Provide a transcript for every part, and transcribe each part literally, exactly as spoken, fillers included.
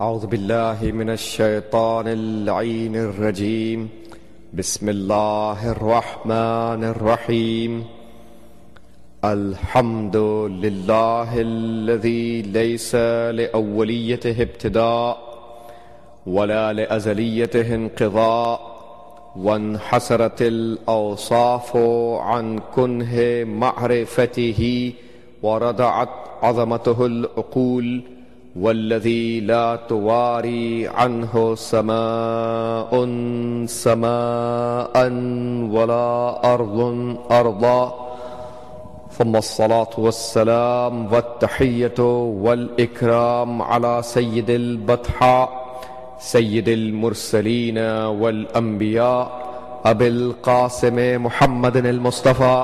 أعوذ بالله من الشيطان اللعين الرجيم. بسم الله الرحمن الرحيم. الحمد لله الذي ليس لأوليته ابتداء ولا لأزليته انقضاء، وانحسرت الأوصاف عن كنه معرفته وردعت عظمته العقول، والذي لا تواري عنه سماء سماء ولا أرض أرضا. ثم الصلاة والسلام والتحية والإكرام على سيد البطحاء سيد المرسلين والأنبياء أبي القاسم محمد المصطفى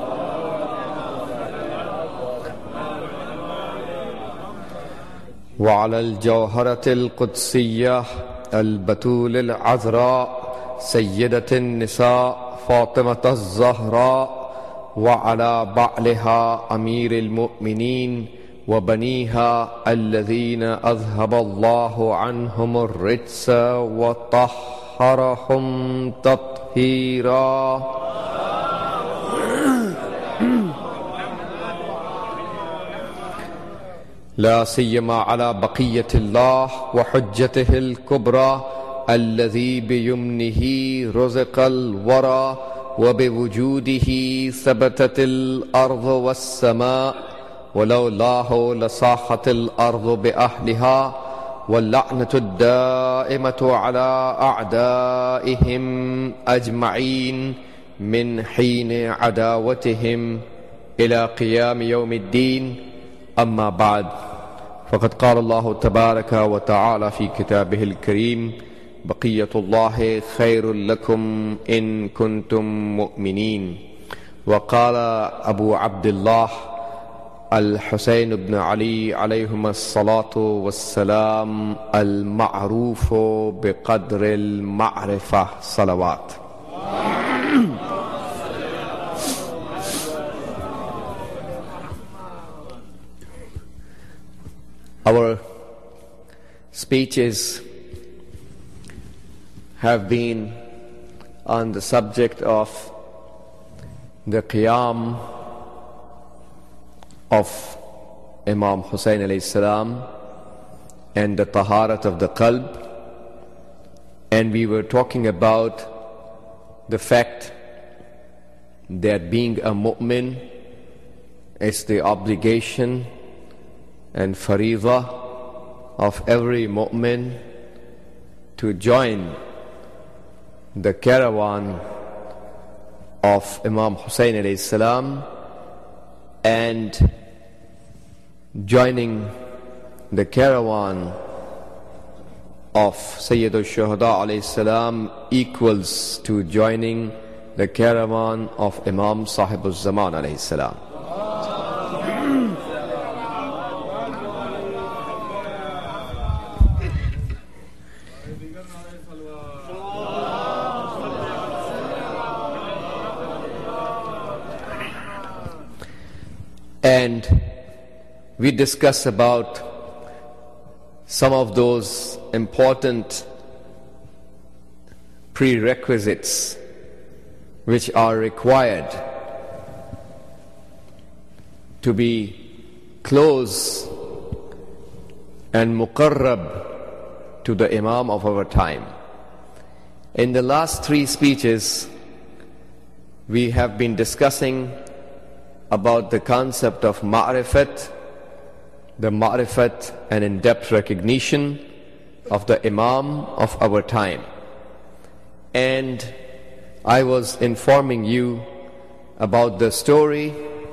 وعلى الجوهرة القدسية البتول العذراء سيدة النساء فاطمة الزهراء، وعلى بعلها أمير المؤمنين وبنيها الذين أذهب الله عنهم الرجس وطهرهم تطهيرا. لا سيما على بقية الله وحجته الكبرى الذي بيمنه رزق الورى، وبوجوده ثبتت الأرض والسماء، ولولاه لصاحت الأرض بأهلها، واللعنة الدائمة على أعدائهم أجمعين من حين عداوتهم إلى قيام يوم الدين. أما بعد، فقد قال الله تبارك وتعالى في كتابه الكريم: بقية الله خير لكم إن كنتم مؤمنين. وقال أبو عبد الله الحسين بن علي عليهما الصلاة والسلام المعروف بقدر المعرفة صلوات. Our speeches have been on the subject of the qiyam of Imam Hussain alayhi salam and the taharat of the qalb, and we were talking about the fact that being a mu'min is the obligation and fariḍah of every mu'min to join the caravan of Imam Hussain alayhi salam, and joining the caravan of Sayyid al-Shuhada alayhi salam equals to joining the caravan of Imam Sahib al-Zaman alayhi salam. And we discuss about some of those important prerequisites which are required to be close and muqarrab to the Imam of our time. In the last three speeches, we have been discussing about the concept of ma'rifat, the ma'rifat and in-depth recognition of the Imam of our time. And I was informing you about the story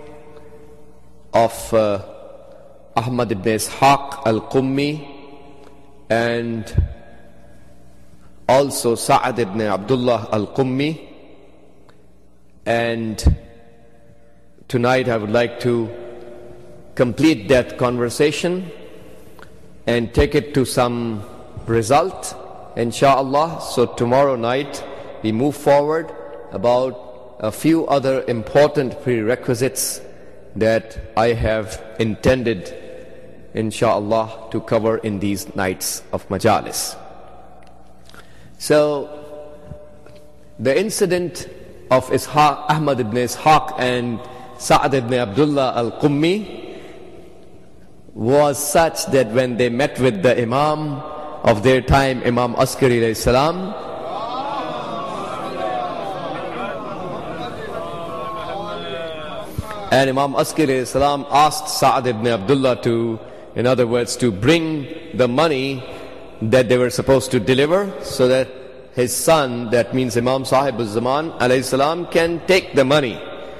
of uh, Ahmad ibn Ishaq al-Qummi and also Sa'ad ibn Abdullah al-Qummi. And tonight I would like to complete that conversation and take it to some result, inshallah. So tomorrow night we move forward about a few other important prerequisites that I have intended inshallah, to cover in these nights of majalis. So, the incident of Ishaq, Ahmad ibn Ishaq and Sa'ad ibn Abdullah al-Qummi was such that when they met with the Imam of their time, Imam Askari alayhi salam, and Imam Askari alayhi salam asked Sa'ad ibn Abdullah to, in other words, to bring the money that they were supposed to deliver so that his son, that means Imam Sahib al-Zaman alayhi salam, can take the money.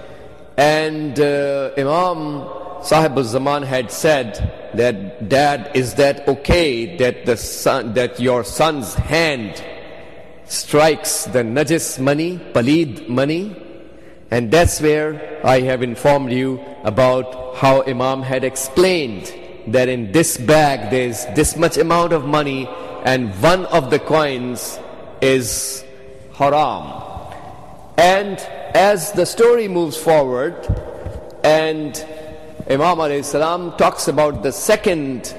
And uh, Imam Sahib al-Zaman had said that, Dad, is that okay that the son, that your son's hand strikes the najis money, paleed money? And that's where I have informed you about how Imam had explained that in this bag there is this much amount of money and one of the coins is haram. And as the story moves forward and Imam alayhi salam talks about the second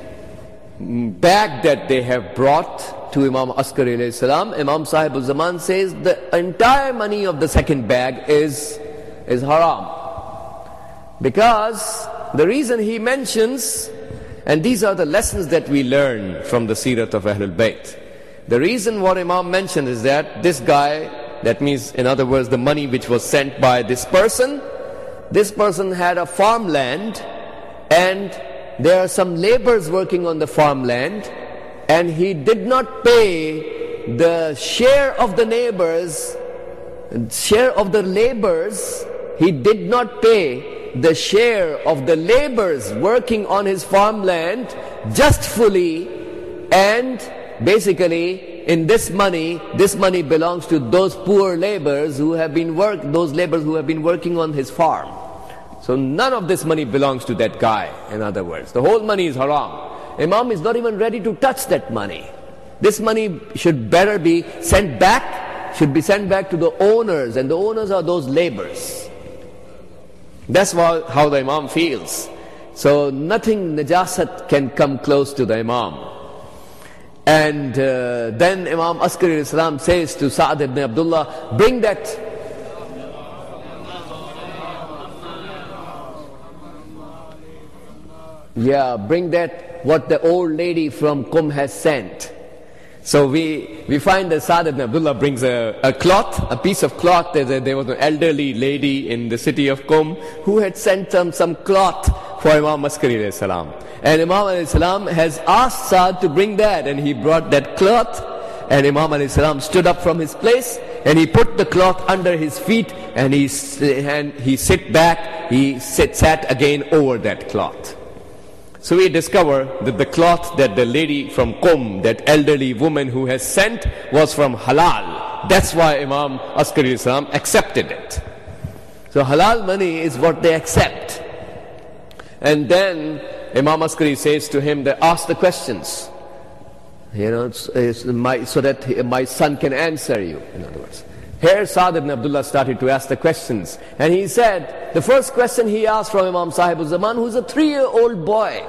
bag that they have brought to Imam Askari alayhi salam, Imam Sahib al-Zaman says the entire money of the second bag is, is haram. Because the reason he mentions, and these are the lessons that we learn from the Seerat of Ahlul Bayt. The reason what Imam mentioned is that this guy, that means in other words the money which was sent by this person, this person had a farmland and there are some laborers working on the farmland and he did not pay the share of the neighbors, share of the laborers, he did not pay the share of the laborers working on his farmland just fully, and basically in this money, this money belongs to those poor laborers who have been work, those laborers who have been working on his farm. So none of this money belongs to that guy, in other words. The whole money is haram. Imam is not even ready to touch that money. This money should better be sent back, should be sent back to the owners, and the owners are those laborers. That's how the Imam feels. So nothing najasat can come close to the Imam. And uh, then Imam Askari alayhi salam says to Sa'ad ibn Abdullah, bring that yeah, bring that what the old lady from Qum has sent. So we we find that Sa'ad ibn Abdullah brings a, a cloth, a piece of cloth. There, there was an elderly lady in the city of Qum who had sent them some cloth for Imam Askari alayhi salam. And Imam alayhi salam has asked Sa'ad to bring that, and he brought that cloth, and Imam alayhi salam stood up from his place and he put the cloth under his feet and he, and he sit back, he sit, sat again over that cloth. So we discover that the cloth that the lady from Qum, that elderly woman who has sent, was from halal. That's why Imam Askari alayhi salam accepted it. So halal money is what they accept. And then Imam Askari says to him, that ask the questions, you know, it's, it's my, so that my son can answer you, in other words. Here Sa'ad ibn Abdullah started to ask the questions. And he said, the first question he asked from Imam Sahib al-Zaman, who's a three-year-old boy,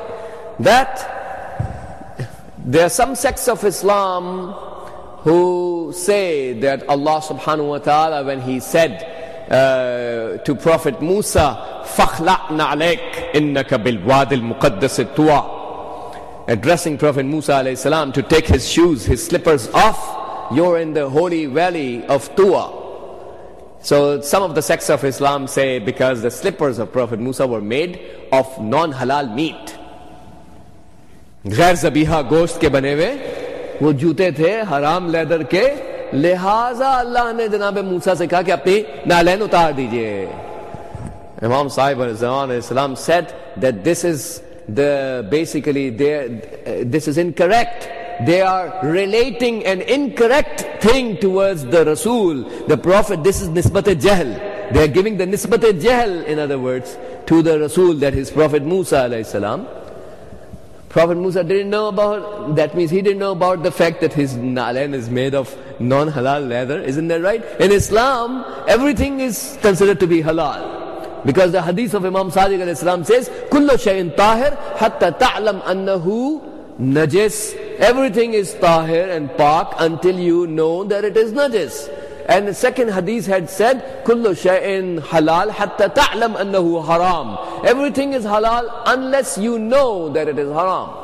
that there are some sects of Islam who say that Allah subhanahu wa ta'ala, when he said uh, to Prophet Musa, فَخْلَعْنَا عَلَيْكَ إِنَّكَ بِالْوَادِ الْمُقَدَّسِ طُوَى, addressing Prophet Musa alayhi salam to take his shoes, his slippers off, you're in the holy valley of Tuwa. So some of the sects of Islam say because the slippers of Prophet Musa were made of non-halal meat. गैर ज़बीहा गोश्त के बने हुए वो जूते थे हराम leather के, लिहाजा अल्लाह ने जनाब मूसा से कहा कि अपनी नालैन उतार दीजिए. Imam Sahib al-Zaman said that this is the basically uh, this is incorrect. They are relating an incorrect thing towards the Rasul, the Prophet. This is nisbat-e-jahl. They are giving the nisbat-e-jahl, in other words, to the Rasul, that is Prophet Musa alayhi salam. Prophet Musa didn't know about, that means he didn't know about the fact that his nalain is made of non-halal leather. Isn't that right? In Islam, everything is considered to be halal. Because the hadith of Imam Sadiq alayhi salam says, Kullu shay'in tahir hatta ta'lam annahu najis. Everything is tahir and pak until you know that it is najis. And the second hadith had said, Kullu shay'in halal hatta ta'lam annahu haram. Everything is halal unless you know that it is haram.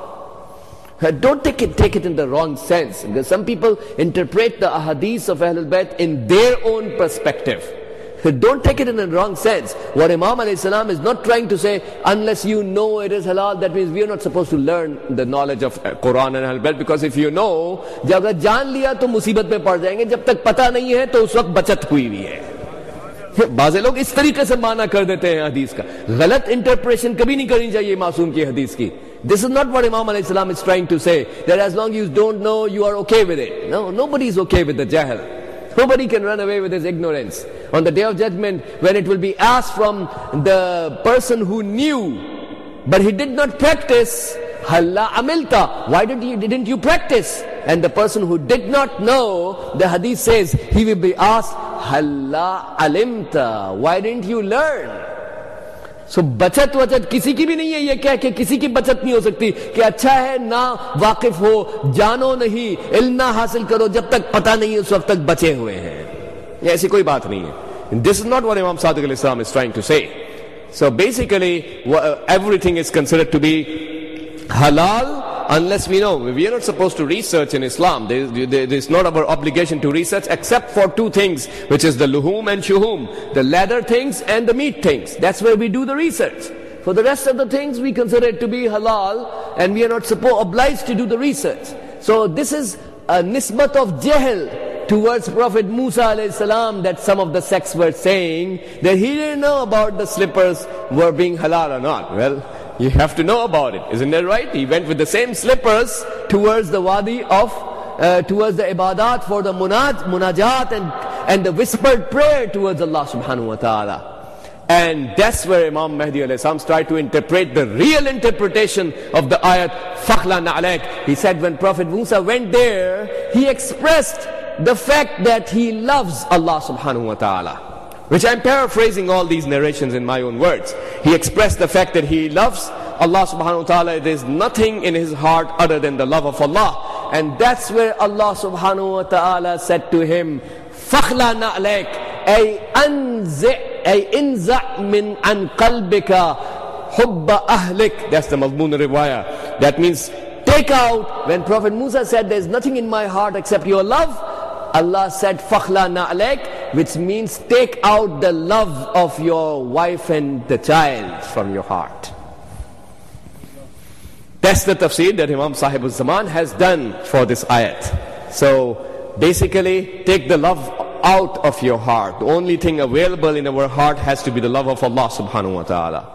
Don't take it, take it in the wrong sense. Because some people interpret the ahadith of Ahlul Bayt in their own perspective. Don't take it in the wrong sense. What Imam alayhi salam is not trying to say, unless you know it is halal, that means we are not supposed to learn the knowledge of Quran and Ahlul Bayt, because if you know, जब अगर जान लिया तो मुसीबत में पड़ जाएंगे, जब तक पता नहीं है तो उस वक्त बचत हुई हुई है. बाज़े लोग इस तरीके से माना कर देते हैं हदीस का. गलत इंटरप्रेशन कभी नहीं करनी चाहिए मासूम की हदीस की. This is not what Imam alayhi salam is trying to say, that as long as you don't know, you are okay with it. No, nobody is okay with the jahl. Nobody can run away with his ignorance. On the day of judgment, when it will be asked from the person who knew, but he did not practice, Halla amilta, why did you, didn't you practice? And the person who did not know, the hadith says, he will be asked, Halla alimta, why didn't you learn? So बचत वचत किसी की भी नहीं है. ये क्या कि किसी की बचत नहीं हो सकती कि अच्छा है ना वाकिफ हो, जानो नहीं, इल्म ना हासिल करो, जब तक पता नहीं उस वक्त तक बचे हुए हैं. ये ऐसी कोई बात नहीं है. This is not what Imam Sadiq alayhi salam is trying to say. So basically everything is considered to be halal unless we know. We are not supposed to research in Islam. There is, there is not our obligation to research except for two things, which is the luhum and shuhum, the leather things and the meat things. That's where we do the research. For the rest of the things we consider it to be halal, and we are not supposed obliged to do the research. So this is a nisbat of jahl towards Prophet Musa alayhi salam, that some of the sects were saying that he didn't know about the slippers were being halal or not. Well, you have to know about it, isn't that right? He went with the same slippers towards the wadi of, uh, towards the ibadat for the munaj, munajat and, and the whispered prayer towards Allah subhanahu wa ta'ala. And that's where Imam Mahdi alayhi salam tried to interpret the real interpretation of the ayat, Fakhla na'alaik. He said when Prophet Musa went there, he expressed the fact that he loves Allah subhanahu wa ta'ala. Which I'm paraphrasing all these narrations in my own words. He expressed the fact that he loves Allah subhanahu wa ta'ala. There is nothing in his heart other than the love of Allah. And that's where Allah subhanahu wa ta'ala said to him, Fakhla na'alaik, ay anzi' ay inza' min an qalbika hubba ahlik. That's the mazmun riwayah. That means take out, when Prophet Musa said there's nothing in my heart except your love, Allah said Fakhla na'alaik, which means take out the love of your wife and the child from your heart. That's the tafsir that Imam Sahib al-Zaman has done for this ayat. So basically, take the love out of your heart. The only thing available in our heart has to be the love of Allah subhanahu wa ta'ala.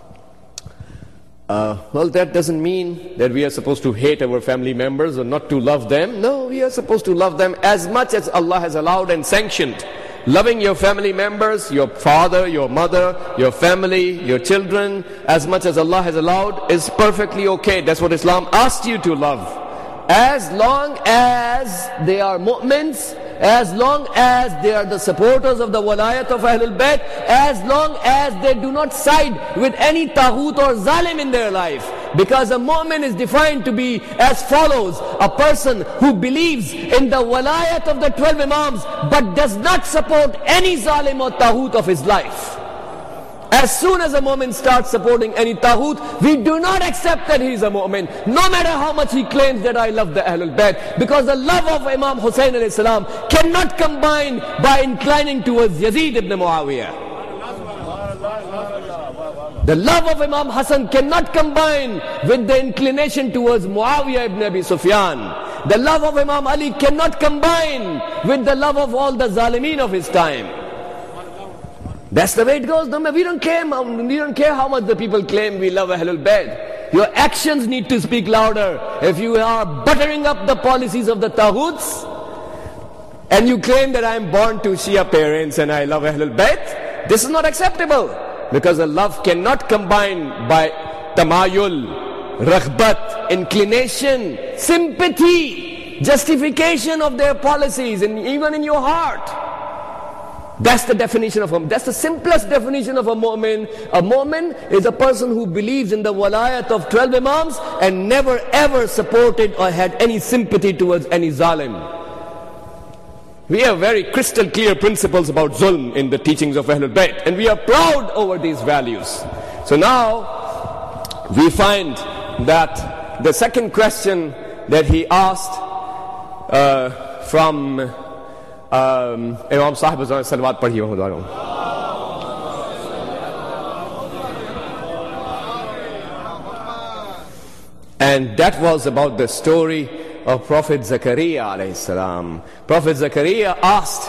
Uh, well, that doesn't mean that we are supposed to hate our family members or not to love them. No, we are supposed to love them as much as Allah has allowed and sanctioned. Loving your family members, your father, your mother, your family, your children, as much as Allah has allowed is perfectly okay. That's what Islam asked you to love. As long as they are mu'mins, as long as they are the supporters of the walayat of Ahlul Bayt, as long as they do not side with any taghut or zalim in their life. Because a mu'min is defined to be as follows: a person who believes in the walayat of the twelve imams but does not support any zalim or taghut of his life. As soon as a mu'min starts supporting any taghut, we do not accept that he is a mu'min, no matter how much he claims that I love the Ahlul Bayt. Because the love of Imam Hussain alayhi salam cannot combine by inclining towards Yazid ibn Muawiyah. The love of Imam Hassan cannot combine with the inclination towards Muawiyah ibn Abi Sufyan. The love of Imam Ali cannot combine with the love of all the zalimeen of his time. That's the way it goes. No, we don't care. We don't care how much the people claim we love Ahlul Bayt. Your actions need to speak louder. If you are buttering up the policies of the Taghuts and you claim that I am born to Shia parents and I love Ahlul Bayt, this is not acceptable. Because the love cannot combine by tamayul, raghbat, inclination, sympathy, justification of their policies, and even in your heart. That's the definition of a mu'min. That's the simplest definition of a mu'min. A mu'min is a person who believes in the walayat of twelve imams and never ever supported or had any sympathy towards any zalim. We have very crystal clear principles about zulm in the teachings of Ahlul Bayt, and we are proud over these values. So now we find that the second question that he asked uh, from um, Imam Sahib Salawat Padhiye Muhammadun. And that was about the story of Prophet Zakaria alayhi salam. Prophet Zakaria asked,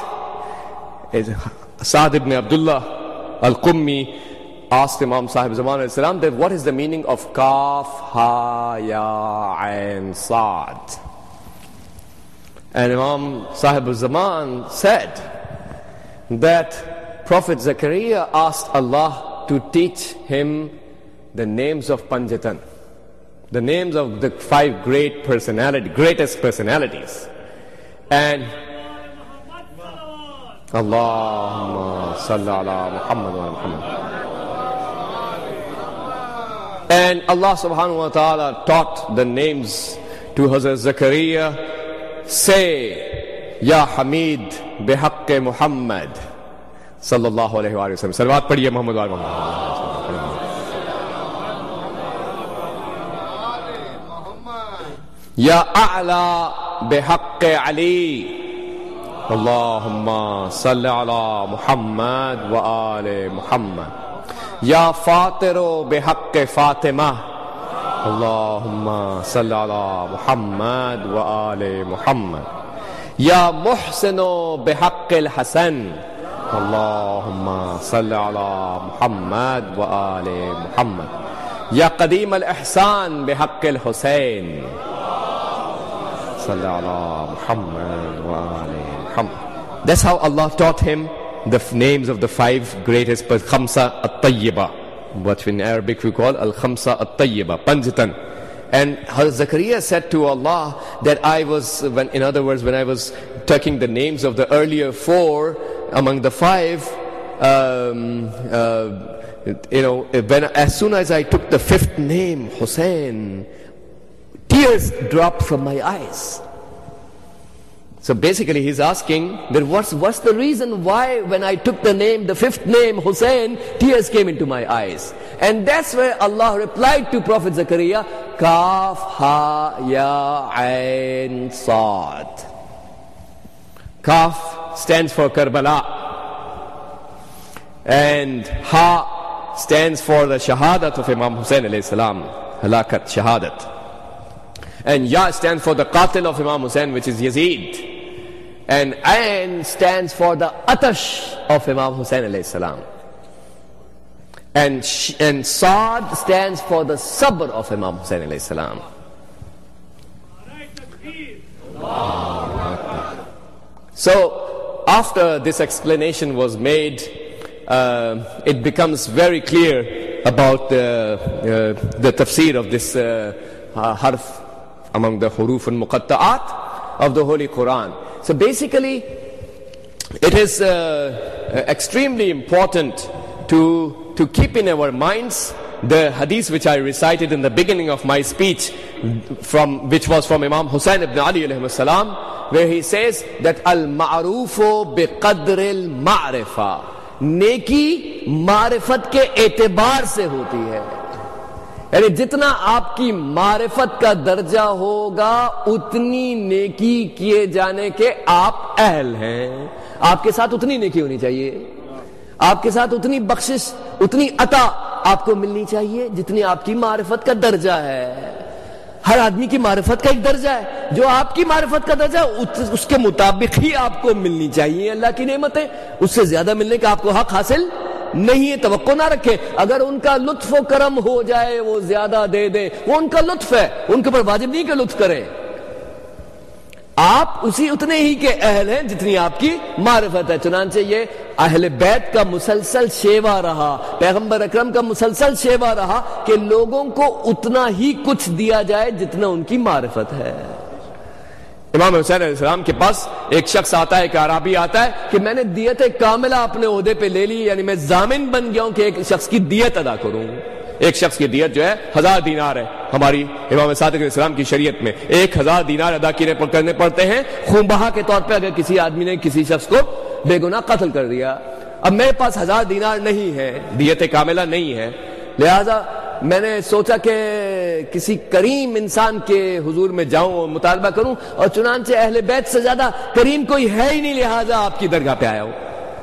Sa'd ibn Abdullah al-Qummi asked Imam Sahib Zaman alayhi salam that what is the meaning of Kaf, Ha, Ya, Ain, Sa'd? And Imam Sahib Zaman said that Prophet Zakaria asked Allah to teach him the names of Panjatan, the names of the five great personality, greatest personalities. And Allahumma salli ala Muhammad wa Muhammad. And Allah subhanahu wa ta'ala taught the names to Hazrat Zakaria. Say, Ya Hamid bihaqqi Muhammad sallallahu alayhi wa sallam. Salawat padhiye Muhammad wa Muhammad. Ya A'la bihaqqi Ali. Allahumma salli ala Muhammad wa ali Muhammad. Ya Fatiru bihaqqi Fatima. Allahumma salli ala Muhammad wa ali Muhammad. Ya Muhsinu bihaqqi al-Hasan. Allahumma salli ala Muhammad wa ali Muhammad. Ya Qadim al-Ihsan bihaqqi al-Husayn. Salli ala Muhammad wa ali Muhammad. That's how Allah taught him the names of the five greatest, Khamsa at-Tayyiba, what in Arabic we call Al-Khamsa at-Tayyiba, Panjatan. And Zakaria said to Allah that I was, when, in other words, when I was taking the names of the earlier four among the five, um, uh, you know, when, as soon as I took the fifth name, Hussein, tears dropped from my eyes. So basically he's asking that what's, what's the reason why when I took the name, the fifth name, Hussein, tears came into my eyes. And that's where Allah replied to Prophet Zakaria, Kaf, Ha, Ya, Ain, Sad. Kaf stands for Karbala. And Ha stands for the Shahadat of Imam Hussein alayhi salam, Halakat, Shahadat. And Ya stands for the Qatil of Imam Hussein, which is Yazid. And Ain stands for the Atash of Imam Hussein alayhi salam. And, sh and Saad stands for the Sabr of Imam Hussein alayhi salam. So after this explanation was made, uh, it becomes very clear about the, uh, the tafsir of this uh, uh, harf among the huruf and muqatta'at of the Holy Quran. So basically, it is uh, extremely important to, to keep in our minds the hadith which I recited in the beginning of my speech, from, which was from Imam Hussain ibn Ali alayhi salam, where he says that al-ma'rufu biqadri al-ma'rifa. Neki ma'rifat ke e'tibar se hoti hai. यानी जितना आपकी मारिफत का दर्जा होगा उतनी नेकी किए जाने के आप अहल हैं. आपके साथ उतनी नेकी होनी चाहिए, आपके साथ उतनी बख्शिश, उतनी अता आपको मिलनी चाहिए जितनी आपकी मारिफत का दर्जा है. हर आदमी की मारिफत का एक दर्जा है, जो आपकी मारिफत का दर्जा है उसके मुताबिक ही आपको मिलनी चाहिए. अल्लाह की नेमत है, उससे ज्यादा मिलने का आपको हक हासिल नहीं है. तवक्को ना रखे. अगर उनका लुत्फ व करम हो जाए, वो ज्यादा दे दे, वो उनका लुत्फ है, उनके ऊपर वाजिब नहीं कि लुत्फ करें. आप उसी उतने ही के अहल हैं जितनी आपकी मारिफत है. चुनांचे ये अहले बैत का मुसलसल शेवा रहा, पैगंबर अकरम का मुसलसल शेवा रहा कि लोगों को उतना ही कुछ दिया जाए जितना उनकी मारिफत है. امام حسین علیہ السلام کے پاس ایک شخص آتا ہے، ایک اعرابی آتا ہے کہ میں نے دیت کاملہ اپنے عہدے پہ لے لی، یعنی میں ضامن بن گیا ہوں کہ ایک شخص کی دیت ادا کروں. ایک شخص کی دیت جو ہے ہزار دینار ہے. ہماری امام صادق علیہ السلام کی شریعت میں ایک ہزار دینار ادا کرنے پڑتے ہیں خون بہا کے طور پہ اگر کسی آدمی نے کسی شخص کو بے گناہ قتل کر دیا. اب میرے پاس ہزار دینار نہیں ہے، دیت کاملہ نہیں ہے، لہذا میں نے سوچا کہ کسی کریم انسان کے حضور میں جاؤں اور مطالبہ کروں، اور چنانچہ اہل بیت سے زیادہ کریم کوئی ہے ہی نہیں، لہذا آپ کی درگاہ پہ آیا ہوں.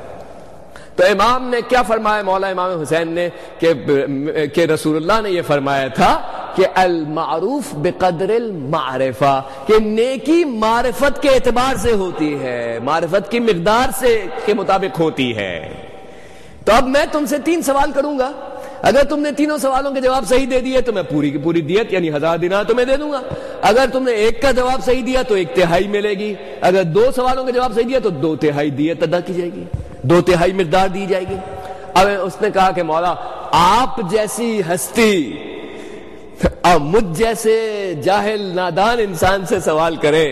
تو امام نے کیا فرمایا، مولا امام حسین نے کہ کہ رسول اللہ نے یہ فرمایا تھا کہ المعروف بقدر المعرفہ، کہ نیکی معرفت کے اعتبار سے ہوتی ہے، معرفت کی مقدار سے کے مطابق ہوتی ہے. تو اب میں تم سے تین سوال کروں گا، اگر تم نے تینوں سوالوں کے جواب صحیح دے دیے تو میں پوری کی پوری دیت یعنی ہزار دینار تمہیں دے دوں گا. اگر تم نے ایک کا جواب صحیح دیا تو ایک تہائی ملے گی، اگر دو سوالوں کے جواب صحیح دیا تو دو تہائی دیت ادا کی جائے گی، دو تہائی مقدار دی جائے گی. اب اس نے کہا کہ مولا آپ جیسی ہستی اور مجھ جیسے جاہل نادان انسان سے سوال کرے،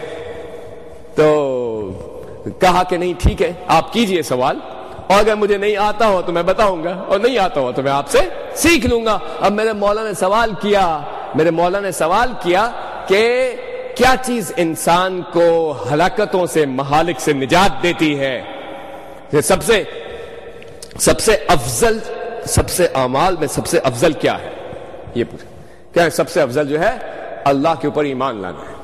تو کہا کہ نہیں ٹھیک ہے آپ کیجئے سوال، اور اگر مجھے نہیں آتا ہو تو میں بتاؤں گا، اور نہیں آتا ہو تو میں آپ سے سیکھ لوں گا. اب میرے مولا نے سوال کیا میرے مولا نے سوال کیا کہ کیا چیز انسان کو ہلاکتوں سے، مہالک سے نجات دیتی ہے؟ سب سے سب سے افضل سب سے اعمال میں سب سے افضل کیا ہے؟ یہ پوچھا. کیا ہے سب سے افضل؟ جو ہے اللہ کے اوپر ایمان لانا ہے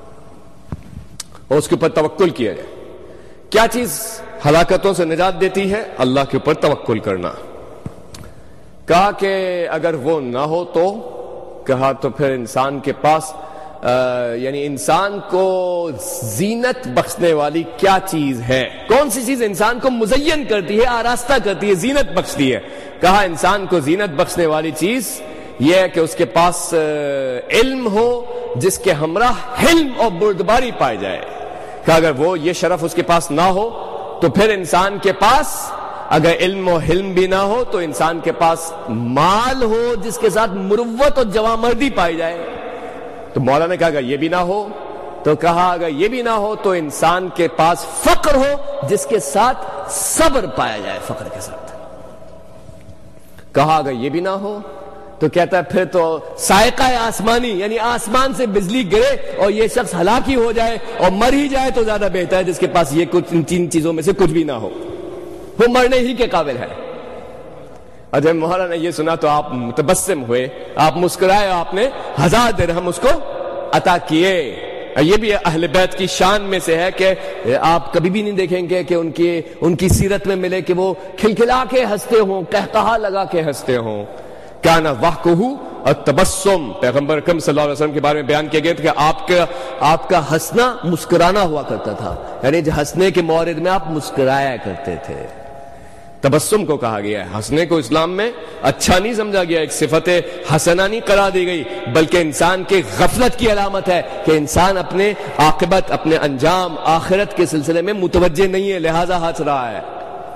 اور اس کے اوپر توکل کیا جائے. کیا چیز ہلاکتوں سے نجات دیتی ہے؟ اللہ کے اوپر توکل کرنا. کہا کہ اگر وہ نہ ہو تو کہا تو پھر انسان کے پاس آ, یعنی انسان کو زینت بخشنے والی کیا چیز ہے؟ کون سی چیز انسان کو مزین کرتی ہے، آراستہ کرتی ہے، زینت بخشتی ہے؟ کہا انسان کو زینت بخشنے والی چیز یہ ہے کہ اس کے پاس علم ہو جس کے ہمراہ حلم اور بردباری پائے جائے. کہ اگر وہ یہ شرف اس کے پاس نہ ہو تو پھر انسان کے پاس اگر علم و حلم بھی نہ ہو تو انسان کے پاس مال ہو جس کے ساتھ مروت اور جوامردی پائی جائے. تو مولا نے کہا اگر یہ بھی نہ ہو تو کہا اگر یہ بھی نہ ہو تو انسان کے پاس فقر ہو جس کے ساتھ صبر پایا جائے، فقر کے ساتھ. کہا اگر یہ بھی نہ ہو تو کہتا ہے پھر تو سائقہ آسمانی، یعنی آسمان سے بجلی گرے اور یہ شخص ہلاکی ہو جائے اور مر ہی جائے تو زیادہ بہتر ہے، جس کے پاس یہ کچھ ان تین چیزوں میں سے کچھ بھی نہ ہو، وہ مرنے ہی کے قابل ہے. اور جب مولانا نے یہ سنا تو آپ متبسم ہوئے، آپ مسکرائے، آپ نے ہزار درہم اس کو عطا کیے. یہ بھی اہل بیت کی شان میں سے ہے کہ آپ کبھی بھی نہیں دیکھیں گے کہ ان کی ان کی سیرت میں ملے کہ وہ کھلکھلا کے ہنستے ہوں، قہقہا لگا کے ہنستے ہوں. کانا وحکہو التبسم، پیغمبر اکرم صلی اللہ علیہ وسلم کے بارے میں بیان کیا گیا کہ آپ کا آپ کا ہنسنا مسکرانا ہوا کرتا تھا، یعنی جو ہنسنے کے مورد میں آپ مسکرایا کرتے تھے. تبسم کو کہا گیا ہے، ہنسنے کو اسلام میں اچھا نہیں سمجھا گیا، ایک صفت حسنہ نہیں قرار دی گئی، بلکہ انسان کے غفلت کی علامت ہے کہ انسان اپنے عاقبت، اپنے انجام، آخرت کے سلسلے میں متوجہ نہیں ہے، لہذا ہنس رہا ہے.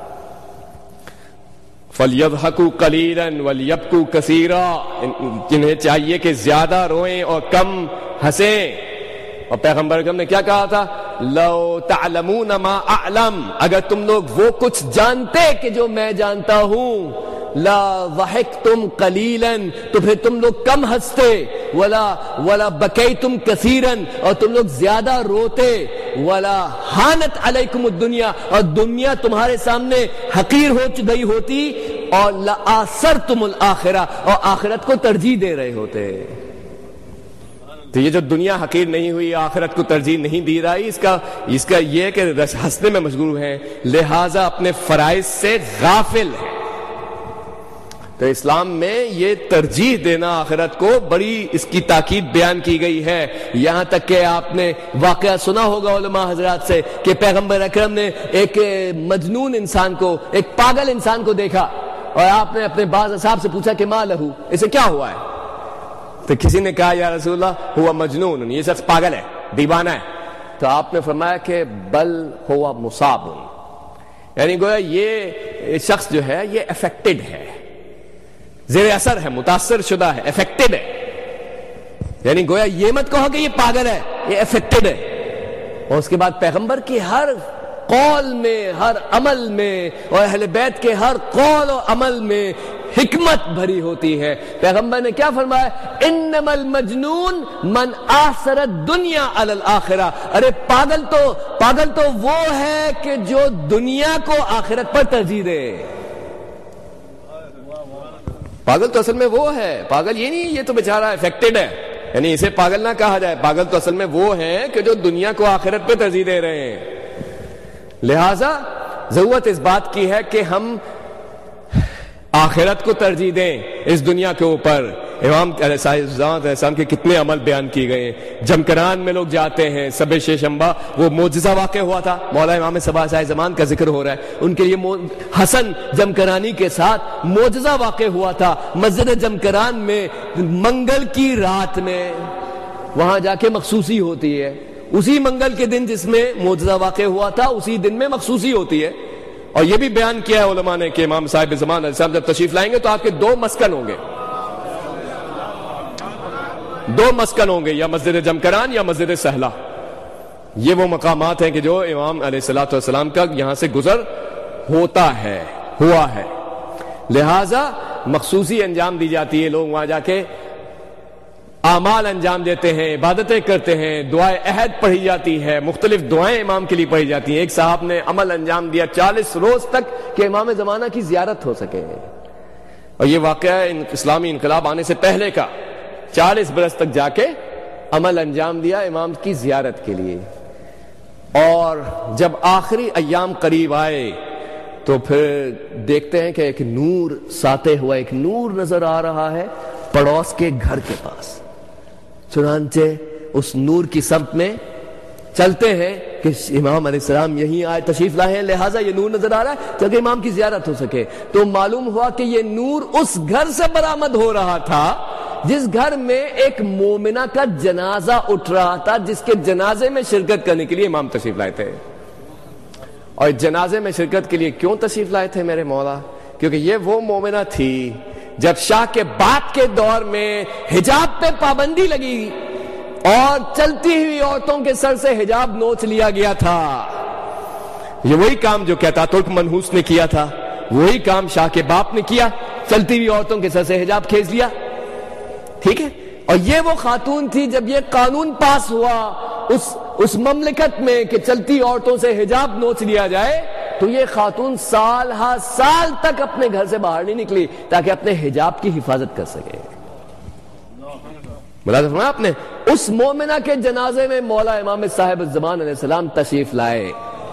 فَلْيَضْحَكُوا قَلِيلًا وَلْيَبْكُوا كَثِيرًا، جنہیں چاہیے کہ زیادہ روئیں اور کم ہنسیں. اور پیغمبر اکرم نے کیا کہا تھا؟ لو تعلمون ما اعلم، اگر تم لوگ وہ کچھ جانتے کہ جو میں جانتا ہوں، لا ضحکتم قلیلا، تو پھر تم لوگ کم ہنستے، ولا ولا بکیتم کثیرا، اور تم لوگ زیادہ روتے، ولا ہانت علیکم الدنیا، اور دنیا تمہارے سامنے حقیر ہو گئی ہوتی، اور لآثرتم الآخرہ، اور آخرت کو ترجیح دے رہے ہوتے. تو یہ جو دنیا حقیر نہیں ہوئی، آخرت کو ترجیح نہیں دی رہی، اس کا اس کا یہ کہ ہنسنے میں مشغول ہیں، لہذا اپنے فرائض سے غافل ہے. تو اسلام میں یہ ترجیح دینا آخرت کو بڑی اس کی تاکید بیان کی گئی ہے. یہاں تک کہ آپ نے واقعہ سنا ہوگا علماء حضرات سے کہ پیغمبر اکرم نے ایک مجنون انسان کو، ایک پاگل انسان کو دیکھا، اور آپ نے اپنے بعض اصحاب سے پوچھا کہ ما لہو، اسے کیا ہوا ہے؟ تو کسی نے کہا یا رسول اللہ ہوا مجنون، یہ شخص پاگل ہے، دیوانہ ہے. تو آپ نے فرمایا کہ بل ہوا مصاب، یعنی گویا یہ شخص جو ہے یہ افیکٹڈ ہے، زیر اثر ہے، متاثر شدہ ہے، افیکٹڈ ہے. یعنی گویا یہ مت کہو کہ یہ پاگل ہے، یہ افیکٹڈ ہے. اور اس کے بعد پیغمبر کی ہر قول میں، ہر عمل میں اور اہل بیت کے ہر قول و عمل میں حکمت بھری ہوتی ہے. پیغمبر نے کیا فرمایا؟ انما المجنون من آثر الدنیا علی الآخرہ. ارے پاگل تو پاگل تو وہ ہے کہ جو دنیا کو آخرت پر ترجیح دے. پاگل تو اصل میں وہ ہے، پاگل یہ نہیں یہ تو بیچارہ افیکٹڈ ہے، یعنی اسے پاگل نہ کہا جائے. پاگل تو اصل میں وہ ہے کہ جو دنیا کو آخرت پہ ترجیح دے رہے ہیں. لہذا ضرورت اس بات کی ہے کہ ہم آخرت کو ترجیح دیں اس دنیا کے اوپر. امام علیہ السلام کے کتنے عمل بیان کیے گئے ہیں. جمکران میں لوگ جاتے ہیں، سب شیشمبا وہ معجزہ واقع ہوا تھا، مولا امام سبا شاہ زمان کا ذکر ہو رہا ہے. ان کے لیے حسن جمکرانی کے ساتھ معجزہ واقع ہوا تھا مسجد جمکران میں منگل کی رات میں. وہاں جا کے مخصوصی ہوتی ہے، اسی منگل کے دن جس میں معجزہ واقع ہوا تھا اسی دن میں مخصوصی ہوتی ہے. اور یہ بھی بیان کیا ہے علماء نے کہ امام صاحب زمان علیہ السلام جب تشریف لائیں گے تو آپ کے دو مسکن ہوں گے، دو مسکن ہوں گے، یا مسجد جمکران یا مسجد سہلا. یہ وہ مقامات ہیں کہ جو امام علیہ الصلوۃ والسلام کا یہاں سے گزر ہوتا ہے، ہوا ہے. لہذا مخصوصی انجام دی جاتی ہے، لوگ وہاں جا کے اعمال انجام دیتے ہیں، عبادتیں کرتے ہیں، دعائے عہد پڑھی جاتی ہے، مختلف دعائیں امام کے لیے پڑھی جاتی ہیں. ایک صاحب نے عمل انجام دیا چالیس روز تک کہ امام زمانہ کی زیارت ہو سکے. اور یہ واقعہ اسلامی انقلاب آنے سے پہلے کا، چالیس برس تک جا کے عمل انجام دیا امام کی زیارت کے لیے. اور جب آخری ایام قریب آئے تو پھر دیکھتے ہیں کہ ایک نور ساتے ہوا ایک نور نظر آ رہا ہے پڑوس کے گھر کے پاس. چنانچہ اس نور کی سمت میں چلتے ہیں کہ امام علیہ السلام یہیں آئے تشریف لائے ہیں، لہٰذا یہ نور نظر آ رہا ہے تاکہ امام کی زیارت ہو سکے. تو معلوم ہوا کہ یہ نور اس گھر سے برآمد ہو رہا تھا جس گھر میں ایک مومنہ کا جنازہ اٹھ رہا تھا، جس کے جنازے میں شرکت کرنے کے لیے امام تشریف لائے تھے. اور جنازے میں شرکت کے لیے کیوں تشریف لائے تھے میرے مولا؟ کیونکہ یہ وہ مومنہ تھی جب شاہ کے باپ کے دور میں حجاب پہ پابندی لگی اور چلتی ہوئی عورتوں کے سر سے حجاب نوچ لیا گیا تھا. یہ وہی کام جو کہتا ترک منحوس نے کیا تھا، وہی کام شاہ کے باپ نے کیا، چلتی ہوئی عورتوں کے سر سے حجاب کھینچ لیا. ٹھیک ہے. اور یہ وہ خاتون تھی جب یہ قانون پاس ہوا اس اس مملکت میں کہ چلتی عورتوں سے حجاب نوچ لیا جائے، تو یہ خاتون سال ہا سال تک اپنے گھر سے باہر نہیں نکلی تاکہ اپنے حجاب کی حفاظت کر سکے. ملاحظہ فرمایا آپ نے؟ اس مومنہ کے جنازے میں مولا امام صاحب الزمان علیہ السلام تشریف لائے.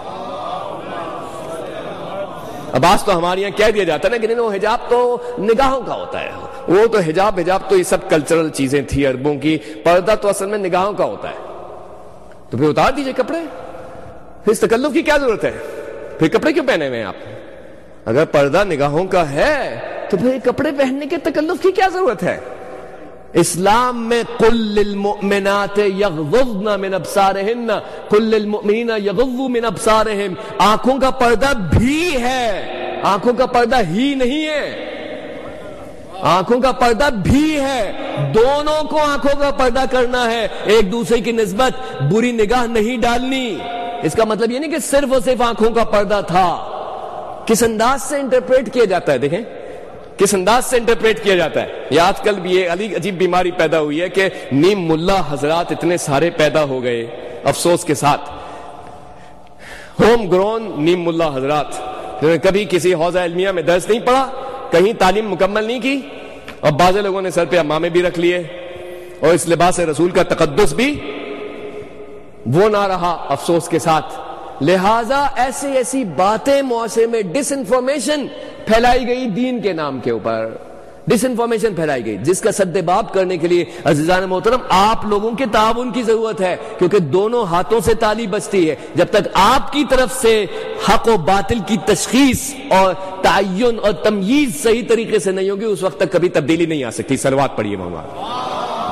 اب آج تو ہمارے یہاں کہہ دیا جاتا ہے نا کہ نہیں وہ حجاب تو نگاہوں کا ہوتا ہے، وہ تو حجاب حجاب تو یہ سب کلچرل چیزیں تھی عربوں کی، پردہ تو اصل میں نگاہوں کا ہوتا ہے. تو پھر اتار دیجئے کپڑے، پھر اس تکلف کی کیا ضرورت ہے؟ پھر کپڑے کیوں پہنے ہوئے ہیں آپ؟ اگر پردہ نگاہوں کا ہے تو پھر کپڑے پہننے کے تکلف کی کیا ضرورت ہے؟ اسلام میں قل للمؤمنات یغضضن من ابصارہن قل للمؤمنین یغضوا من ابصارہم. آنکھوں کا پردہ بھی ہے، آنکھوں کا پردہ ہی نہیں ہے، آنکھوں کا پردہ بھی ہے. دونوں کو آنکھوں کا پردہ کرنا ہے، ایک دوسرے کی نسبت بری نگاہ نہیں ڈالنی. اس کا مطلب یہ نہیں کہ صرف اور صرف آنکھوں کا پردہ تھا. کس انداز سے انٹرپریٹ کیا جاتا ہے، دیکھیں کس انداز سے انٹرپریٹ کیا جاتا ہے. یہ آج کل بھی یہ عجیب بیماری پیدا ہوئی ہے کہ نیم ملا حضرات اتنے سارے پیدا ہو گئے، افسوس کے ساتھ ہوم گرون نیم ملا حضرات، کبھی کسی حوزہ علمیہ میں درس نہیں پڑھا، کہیں تعلیم مکمل نہیں کی، اور بعض لوگوں نے سر پہ امامے بھی رکھ لیے، اور اس لباس رسول کا تقدس بھی وہ نہ رہا افسوس کے ساتھ. لہٰذا ایسی ایسی باتیں معاشرے میں ڈس انفارمیشن پھیلائی گئی، دین کے نام کے اوپر ڈس انفارمیشن پھیلائی گئی، جس کا سدباب کرنے کے لیے عزیزان محترم آپ لوگوں کے تعاون کی ضرورت ہے، کیونکہ دونوں ہاتھوں سے تالی بجتی ہے. جب تک آپ کی طرف سے حق و باطل کی تشخیص اور تعین اور تمییز صحیح طریقے سے نہیں ہوگی، اس وقت تک کبھی تبدیلی نہیں آ سکتی. صلوات پڑھیے محمد.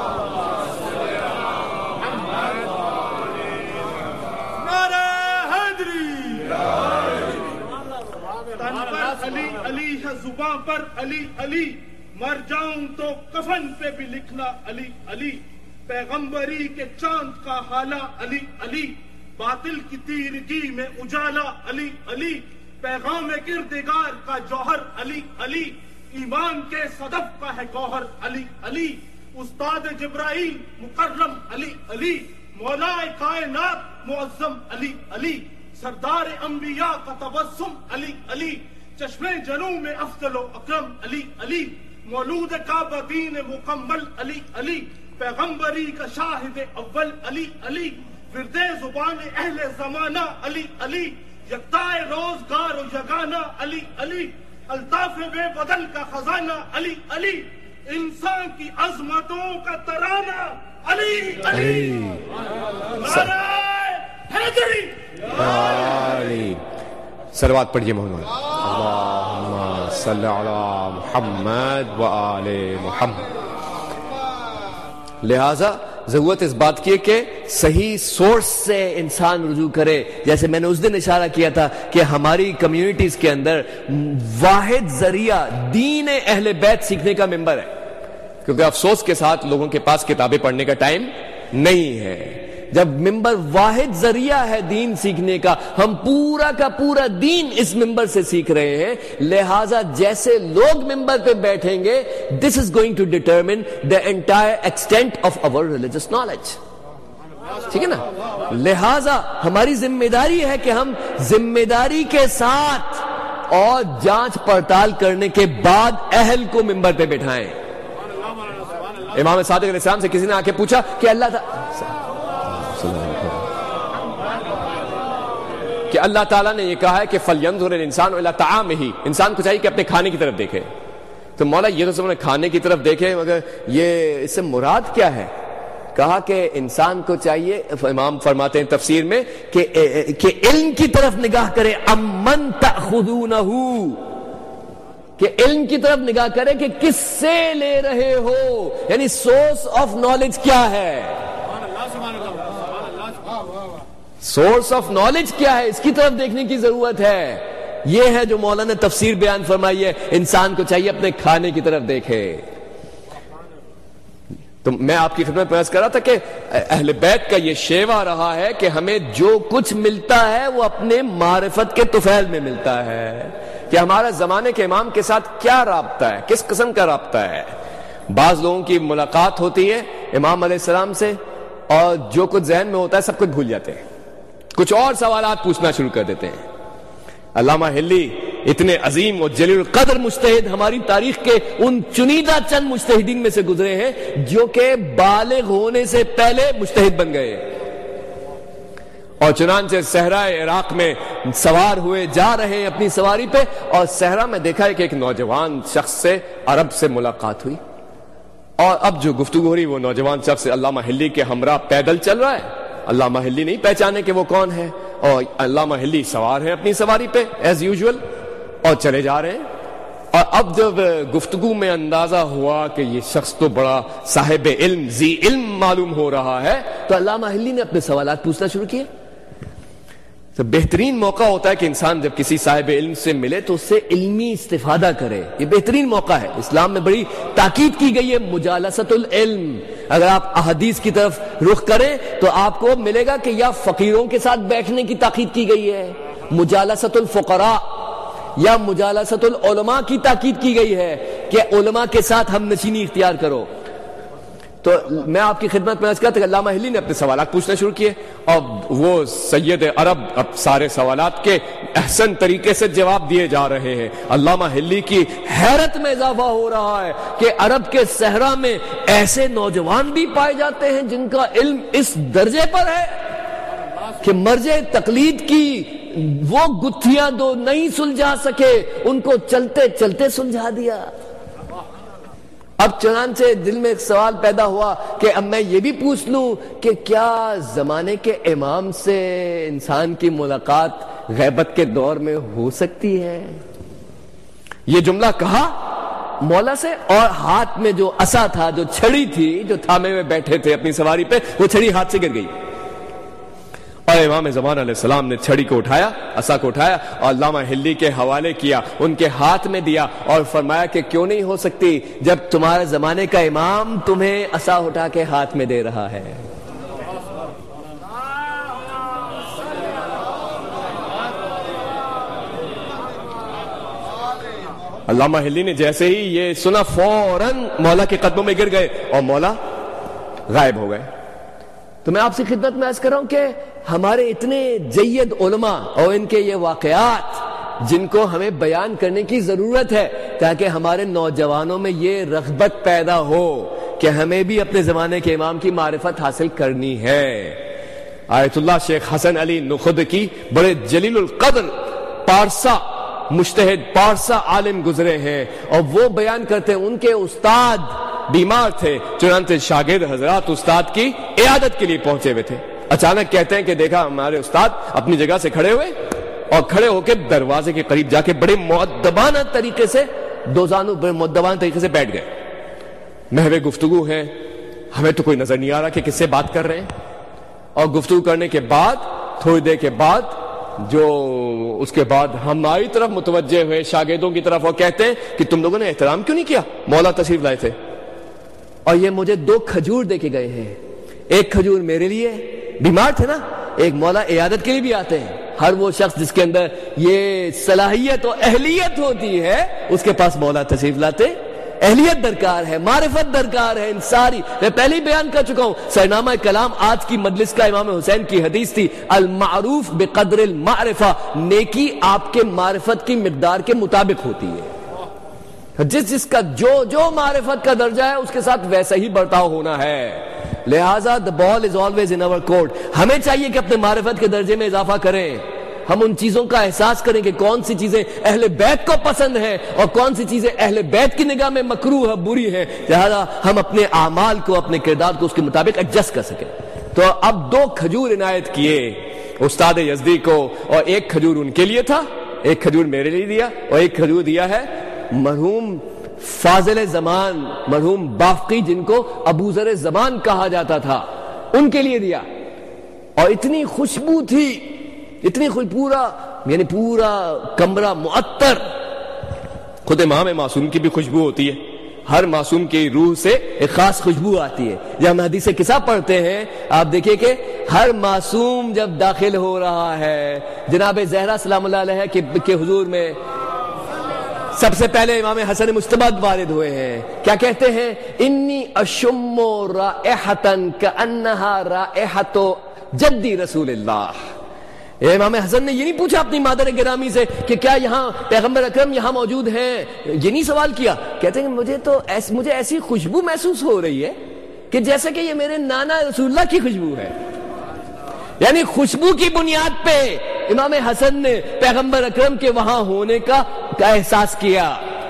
علی علی ہے زباں پر علی علی، مر جاؤں تو کفن پہ بھی لکھنا علی علی، پیغمبری کے چاند کا حالہ علی علی، باطل کی تیرگی میں اجالا علی علی، پیغام کردگار کا جوہر علی علی، ایمان کے صدف کا ہے گوہر علی علی، استاد جبرائیل مکرم علی علی، مولا کائنات معظم علی علی، سردار انبیاء کا تبسم علی علی، چشمے جنوں میں افضل و اکرم علی علی، مولود کعبہ دین مکمل علی علی، پیغمبری کا شاہد اول علی علی، ورد زبان اہل زمانہ علی علی، یکتائے روزگار و یگانہ علی علی، الطاف بے بدل کا خزانہ علی علی، انسان کی عظمتوں کا ترانہ علی علی، نعرہ حیدری علی۔ صلوات پڑھیے محمد، اللہم صلی علی محمد و آل محمد۔ لہذا ضرورت اس بات کی ہے کہ صحیح سورس سے انسان رجوع کرے، جیسے میں نے اس دن اشارہ کیا تھا کہ ہماری کمیونٹیز کے اندر واحد ذریعہ دین اہل بیت سیکھنے کا ممبر ہے، کیونکہ افسوس کے ساتھ لوگوں کے پاس کتابیں پڑھنے کا ٹائم نہیں ہے۔ جب ممبر واحد ذریعہ ہے دین سیکھنے کا، ہم پورا کا پورا دین اس ممبر سے سیکھ رہے ہیں، لہٰذا جیسے لوگ ممبر پہ بیٹھیں گے this is going to determine the entire extent of our religious knowledge، ٹھیک ہے نا؟ لہٰذا ہماری ذمہ داری ہے کہ ہم ذمہ داری کے ساتھ اور جانچ پڑتال کرنے کے بعد اہل کو ممبر پہ بٹھائیں۔ امام صادق علیہ السلام سے کسی نے آ کے پوچھا کہ اللہ تعالیٰ کہ اللہ تعالیٰ نے یہ کہا ہے کہ فَلْيَنْظُرِ الْإِنسَانُ إِلَىٰ طَعَامِهِ، انسان کو چاہیے کہ اپنے کھانے کی طرف دیکھے۔ تو مولا یہ تو سب نے کھانے کی طرف دیکھے، مگر یہ اس سے مراد کیا ہے؟ کہا کہ انسان کو چاہیے، امام فرماتے ہیں تفسیر میں کہ کہ علم کی طرف نگاہ کرے، اَمَّن تَأْخُذُونَهُ، کہ علم کی طرف نگاہ کرے کہ کس سے لے رہے ہو، یعنی سورس آف نالج کیا ہے، سورس آف نالج کیا ہے، اس کی طرف دیکھنے کی ضرورت ہے۔ یہ ہے جو مولانا نے تفسیر بیان فرمائی ہے، انسان کو چاہیے اپنے کھانے کی طرف دیکھے۔ تو میں آپ کی خدمت میں عرض کر رہا تھا کہ اہل بیت کا یہ شیوا رہا ہے کہ ہمیں جو کچھ ملتا ہے وہ اپنے معرفت کے طفیل میں ملتا ہے، کہ ہمارا زمانے کے امام کے ساتھ کیا رابطہ ہے، کس قسم کا رابطہ ہے۔ بعض لوگوں کی ملاقات ہوتی ہے امام علیہ السلام سے اور جو کچھ ذہن میں ہوتا ہے سب کچھ بھول جاتے ہیں، کچھ اور سوالات پوچھنا شروع کر دیتے ہیں۔ علامہ ہلی اتنے عظیم و جلیل القدر مجتہد ہماری تاریخ کے ان چنیدہ چند مجتہدین میں سے گزرے ہیں جو کہ بالغ ہونے سے پہلے مجتہد بن گئے، اور چنانچہ صحرائے عراق میں سوار ہوئے جا رہے ہیں اپنی سواری پہ، اور صحرا میں دیکھا ہے کہ ایک نوجوان شخص سے عرب سے ملاقات ہوئی، اور اب جو گفتگو ہو رہی وہ نوجوان شخص علامہ ہلی کے ہمراہ پیدل چل رہا ہے۔ علامہ ہلی نہیں پہچانے کہ وہ کون ہے، اور علامہ ہلی سوار ہیں اپنی سواری پہ ایز یوزول اور چلے جا رہے ہیں۔ اور اب جب گفتگو میں اندازہ ہوا کہ یہ شخص تو بڑا صاحب علم ذی علم معلوم ہو رہا ہے، تو علامہ ہلی نے اپنے سوالات پوچھنا شروع کیے۔ تو بہترین موقع ہوتا ہے کہ انسان جب کسی صاحب علم سے ملے تو اس سے علمی استفادہ کرے، یہ بہترین موقع ہے۔ اسلام میں بڑی تاکید کی گئی ہے مجالست العلم۔ اگر آپ احادیث کی طرف رخ کریں تو آپ کو ملے گا کہ یا فقیروں کے ساتھ بیٹھنے کی تاکید کی گئی ہے، مجالست الفقراء، یا مجالست العلماء کی تاکید کی گئی ہے کہ علماء کے ساتھ ہم نشینی اختیار کرو۔ تو میں آپ کی خدمت میں عرض کرتا کہ علامہ ہلی نے اپنے سوالات پوچھنا شروع کیے، اور وہ سید عرب اب سارے سوالات کے احسن طریقے سے جواب دیے جا رہے ہیں۔ علامہ ہلی کی حیرت میں اضافہ ہو رہا ہے کہ عرب کے صحرا میں ایسے نوجوان بھی پائے جاتے ہیں جن کا علم اس درجے پر ہے کہ مرجع تقلید کی وہ گتھیاں دو نہیں سلجھا سکے، ان کو چلتے چلتے سلجھا دیا۔ اب چنانچہ دل میں ایک سوال پیدا ہوا کہ اب میں یہ بھی پوچھ لوں کہ کیا زمانے کے امام سے انسان کی ملاقات غیبت کے دور میں ہو سکتی ہے؟ یہ جملہ کہا مولا سے، اور ہاتھ میں جو عصا تھا، جو چھڑی تھی، جو تھامے ہوئے بیٹھے تھے اپنی سواری پہ، وہ چھڑی ہاتھ سے گر گئی، اور امام زمان علیہ السلام نے چھڑی کو اٹھایا، عصا کو اٹھایا اور علامہ ہلی کے حوالے کیا، ان کے ہاتھ میں دیا اور فرمایا کہ کیوں نہیں ہو سکتی جب تمہارے زمانے کا امام تمہیں عصا اٹھا کے ہاتھ میں دے رہا ہے۔ علامہ ہلی نے جیسے ہی یہ سنا فوراً مولا کے قدموں میں گر گئے اور مولا غائب ہو گئے. تو میں آپ سے خدمت میں عرض کر رہا ہوں کہ ہمارے اتنے جید علماء اور ان کے یہ واقعات جن کو ہمیں بیان کرنے کی ضرورت ہے تاکہ ہمارے نوجوانوں میں یہ رغبت پیدا ہو کہ ہمیں بھی اپنے زمانے کے امام کی معرفت حاصل کرنی ہے. آیت اللہ شیخ حسن علی نخدکی بڑے جلیل القدر پارسا مجتہد پارسا عالم گزرے ہیں اور وہ بیان کرتے ہیں ان کے استاد بیمار تھے چنانچہ شاگرد حضرات استاد کی عیادت کے لیے پہنچے ہوئے تھے. اچانک کہتے ہیں کہ دیکھا ہمارے استاد اپنی جگہ سے کھڑے ہوئے اور کھڑے ہو کے دروازے کے قریب جا کے بڑے مؤدبانہ طریقے سے دو زانو بڑے مؤدبانہ طریقے سے بیٹھ گئے. محو گفتگو ہے, ہمیں تو کوئی نظر نہیں آ رہا کہ کس سے بات کر رہے ہیں. اور گفتگو کرنے کے بعد تھوڑی دیر کے بعد جو اس کے بعد ہماری طرف متوجہ ہوئے شاگردوں کی طرف اور کہتے ہیں کہ تم لوگوں نے احترام کیوں نہیں کیا, مولا تشریف لائے تھے اور یہ مجھے دو کھجور دے کے گئے ہیں, ایک کھجور میرے لیے, بیمار تھے نا, ایک مولا عیادت کے لیے بھی آتے ہیں. ہر وہ شخص جس کے اندر یہ صلاحیت اور اہلیت ہوتی ہے اس کے پاس مولا تشریف لاتے. اہلیت درکار ہے, معرفت درکار ہے. ان ساری میں پہلے ہی بیان کر چکا ہوں. سرنامہ کلام آج کی مجلس کا امام حسین کی حدیث تھی, المعروف بقدر المعرفہ, نیکی آپ کے معرفت کی مقدار کے مطابق ہوتی ہے. جس جس کا جو جو معرفت کا درجہ ہے اس کے ساتھ ویسا ہی برتاؤ ہونا ہے. لہذا the ball is always in our court. ہمیں چاہیے کہ اپنے معرفت کے درجے میں اضافہ کریں. ہم ان چیزوں کا احساس کریں کہ کون سی چیزیں اہل بیت کو پسند ہیں اور کون سی چیزیں اہل بیت کی نگاہ میں مکروہ ہے, بری ہیں. لہذا ہم اپنے اعمال کو اپنے کردار کو اس کے مطابق ایڈجسٹ کر سکیں. تو اب دو کھجور عنایت کیے استاد یزدی کو, اور ایک کھجور ان کے لیے تھا, ایک کھجور میرے لیے دیا, اور ایک کھجور دیا ہے مرحوم فاضل زمان مرحوم بافقی جن کو ابو ذر زمان کہا جاتا تھا, ان کے لیے دیا. اور اتنی خوشبو تھی, اتنی خوش, پورا یعنی پورا کمرہ معطر. خود امام معصوم کی بھی خوشبو ہوتی ہے, ہر معصوم کی روح سے ایک خاص خوشبو آتی ہے. جب ہم حدیث قصہ پڑھتے ہیں آپ دیکھیں کہ ہر معصوم جب داخل ہو رہا ہے جناب زہرا سلام اللہ علیہ کے حضور میں سب سے پہلے امام حسن مجتبی وارد ہوئے ہیں. کیا کہتے ہیں؟ انی اشم رائحۃ کانھا رائحۃ جدی رسول اللہ. امام حسن نے یہ نہیں پوچھا اپنی مادر گرامی سے کہ کیا یہاں پیغمبر اکرم یہاں موجود ہیں, یہ نہیں سوال کیا. کہتے ہیں مجھے تو ایس مجھے ایسی خوشبو محسوس ہو رہی ہے کہ جیسے کہ یہ میرے نانا رسول اللہ کی خوشبو ہے. یعنی خوشبو کی بنیاد پہ امام حسن نے پیغمبر اکرم کے وہاں ہونے کا احساس کیا.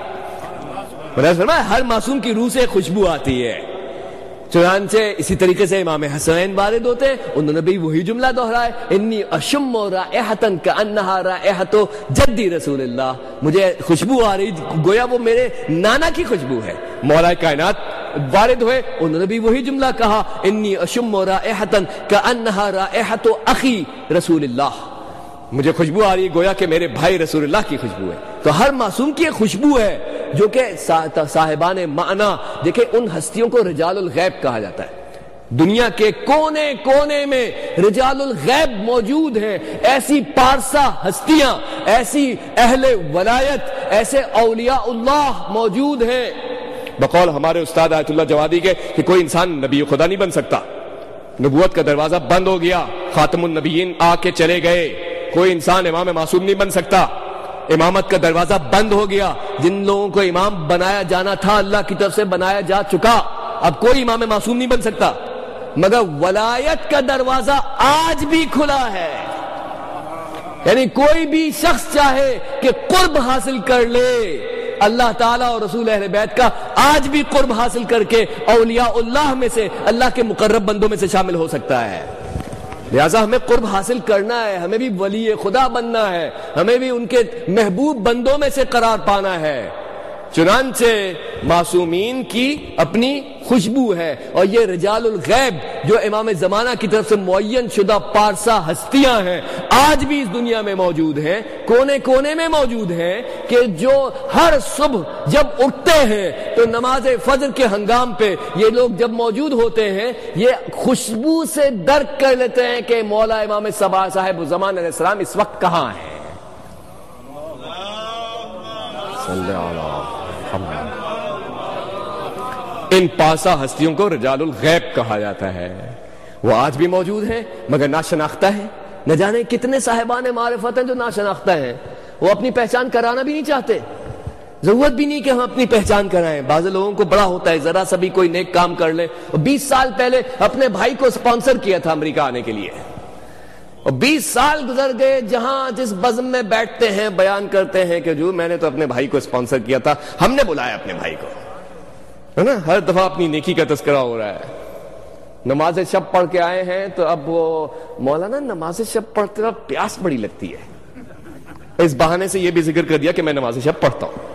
ہر معصوم کی روح سے خوشبو آتی ہے. چنانچہ اسی طریقے سے امام حسین وارد ہوتے, انہوں نے بھی وہی جملہ دہرائے, انی اشم رائحۃ کانھا رائحۃ جدی رسول اللہ. مجھے خوشبو آ رہی گویا وہ میرے نانا کی خوشبو ہے. مولا کائنات وارد ہوئے, انہوں نے بھی وہی جملہ کہا, انی اشم رائحۃ کانھا رائحۃ اخی رسول اللہ. مجھے خوشبو آ رہی ہے گویا کہ میرے بھائی رسول اللہ کی خوشبو ہے. تو ہر معصوم کی ایک خوشبو ہے جو کہ صاحبان معنی. دیکھیں ان ہستیوں کو رجال الغیب کہا جاتا ہے. دنیا کے کونے کونے میں رجال الغیب موجود ہیں, ایسی پارسا ہستیاں, ایسی اہل ولایت, ایسے اولیاء اللہ موجود ہیں. بقول ہمارے استاد آیت اللہ جوادی کے کہ کوئی انسان نبی خدا نہیں بن سکتا, نبوت کا دروازہ بند ہو گیا, خاتم النبیین آ کے چلے گئے. کوئی انسان امام معصوم نہیں بن سکتا, امامت کا دروازہ بند ہو گیا. جن لوگوں کو امام بنایا جانا تھا اللہ کی طرف سے بنایا جا چکا, اب کوئی امام معصوم نہیں بن سکتا. مگر ولایت کا دروازہ آج بھی کھلا ہے. یعنی کوئی بھی شخص چاہے کہ قرب حاصل کر لے اللہ تعالیٰ اور رسول اہل بیت کا, آج بھی قرب حاصل کر کے اولیاء اللہ میں سے, اللہ کے مقرب بندوں میں سے شامل ہو سکتا ہے. لہذا ہمیں قرب حاصل کرنا ہے, ہمیں بھی ولی خدا بننا ہے, ہمیں بھی ان کے محبوب بندوں میں سے قرار پانا ہے. چنانچہ معصومین کی اپنی خوشبو ہے, اور یہ رجال الغیب جو امام زمانہ کی طرف سے معین شدہ پارسا ہستیاں ہیں آج بھی اس دنیا میں موجود ہیں, کونے کونے میں موجود ہیں, کہ جو ہر صبح جب اٹھتے ہیں تو نماز فجر کے ہنگام پہ یہ لوگ جب موجود ہوتے ہیں یہ خوشبو سے درک کر لیتے ہیں کہ مولا امام صاحب زمان علیہ السلام اس وقت کہاں ہیں. صلی اللہ محمد۔ ان پاسا ہستیوں کو رجال الغیب کہا جاتا ہے، وہ آج بھی موجود ہیں مگر ناشناختہ ہیں۔ نہ جانے کتنے صاحبان معرفت ہیں جو ناشناختہ ہیں، وہ اپنی پہچان کرانا بھی نہیں چاہتے، ضرورت بھی نہیں کہ ہم اپنی پہچان کرائیں۔ بعض لوگوں کو بڑا ہوتا ہے ذرا سا بھی کوئی نیک کام کر لے۔ بیس سال پہلے اپنے بھائی کو سپانسر کیا تھا امریکہ آنے کے لیے، اور بیس سال گزر گئے، جہاں جس بزم میں بیٹھتے ہیں بیان کرتے ہیں کہ جو میں نے تو اپنے بھائی کو سپانسر کیا تھا، ہم نے بلایا اپنے بھائی کو، ہے نا۔ ہر دفعہ اپنی نیکی کا تذکرہ ہو رہا ہے۔ نماز شب پڑھ کے آئے ہیں تو اب وہ مولانا نماز شب پڑھتے وقت پیاس بڑی لگتی ہے، اس بہانے سے یہ بھی ذکر کر دیا کہ میں نماز شب پڑھتا ہوں۔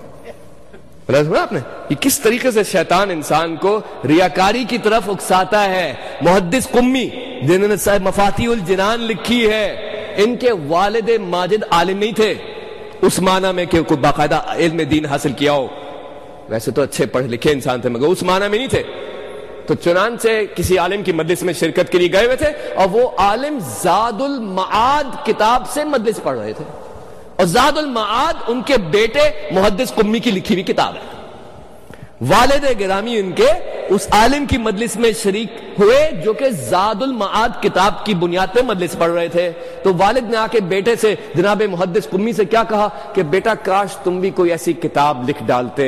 سنا آپ نے یہ کس طریقے سے شیطان انسان کو ریاکاری کی طرف اکساتا ہے۔ محدث قمی جنہوں نے مفاتیح الجنان لکھی ہے، ان کے والد ماجد عالم نہیں تھے اس معنی میں کہ کوئی باقاعدہ علم دین حاصل کیا ہو، ویسے تو اچھے پڑھے لکھے انسان تھے مگر اس معنی میں نہیں تھے۔ تو چنانچہ کسی عالم کی مجلس میں شرکت کے لیے گئے ہوئے تھے، اور وہ عالم زاد المعاد کتاب سے مجلس پڑھ رہے تھے، اور زاد المعاد ان کے بیٹے محدث قمی کی لکھی ہوئی کتاب ہے۔ والد گرامی ان کے اس عالم کی مجلس میں شریک ہوئے جو کہ زاد المعاد کتاب کی بنیاد پہ مجلس پڑھ رہے تھے۔ تو والد نے آ کے بیٹے سے جناب محدث قمی سے کیا کہا کہ بیٹا کاش تم بھی کوئی ایسی کتاب لکھ ڈالتے،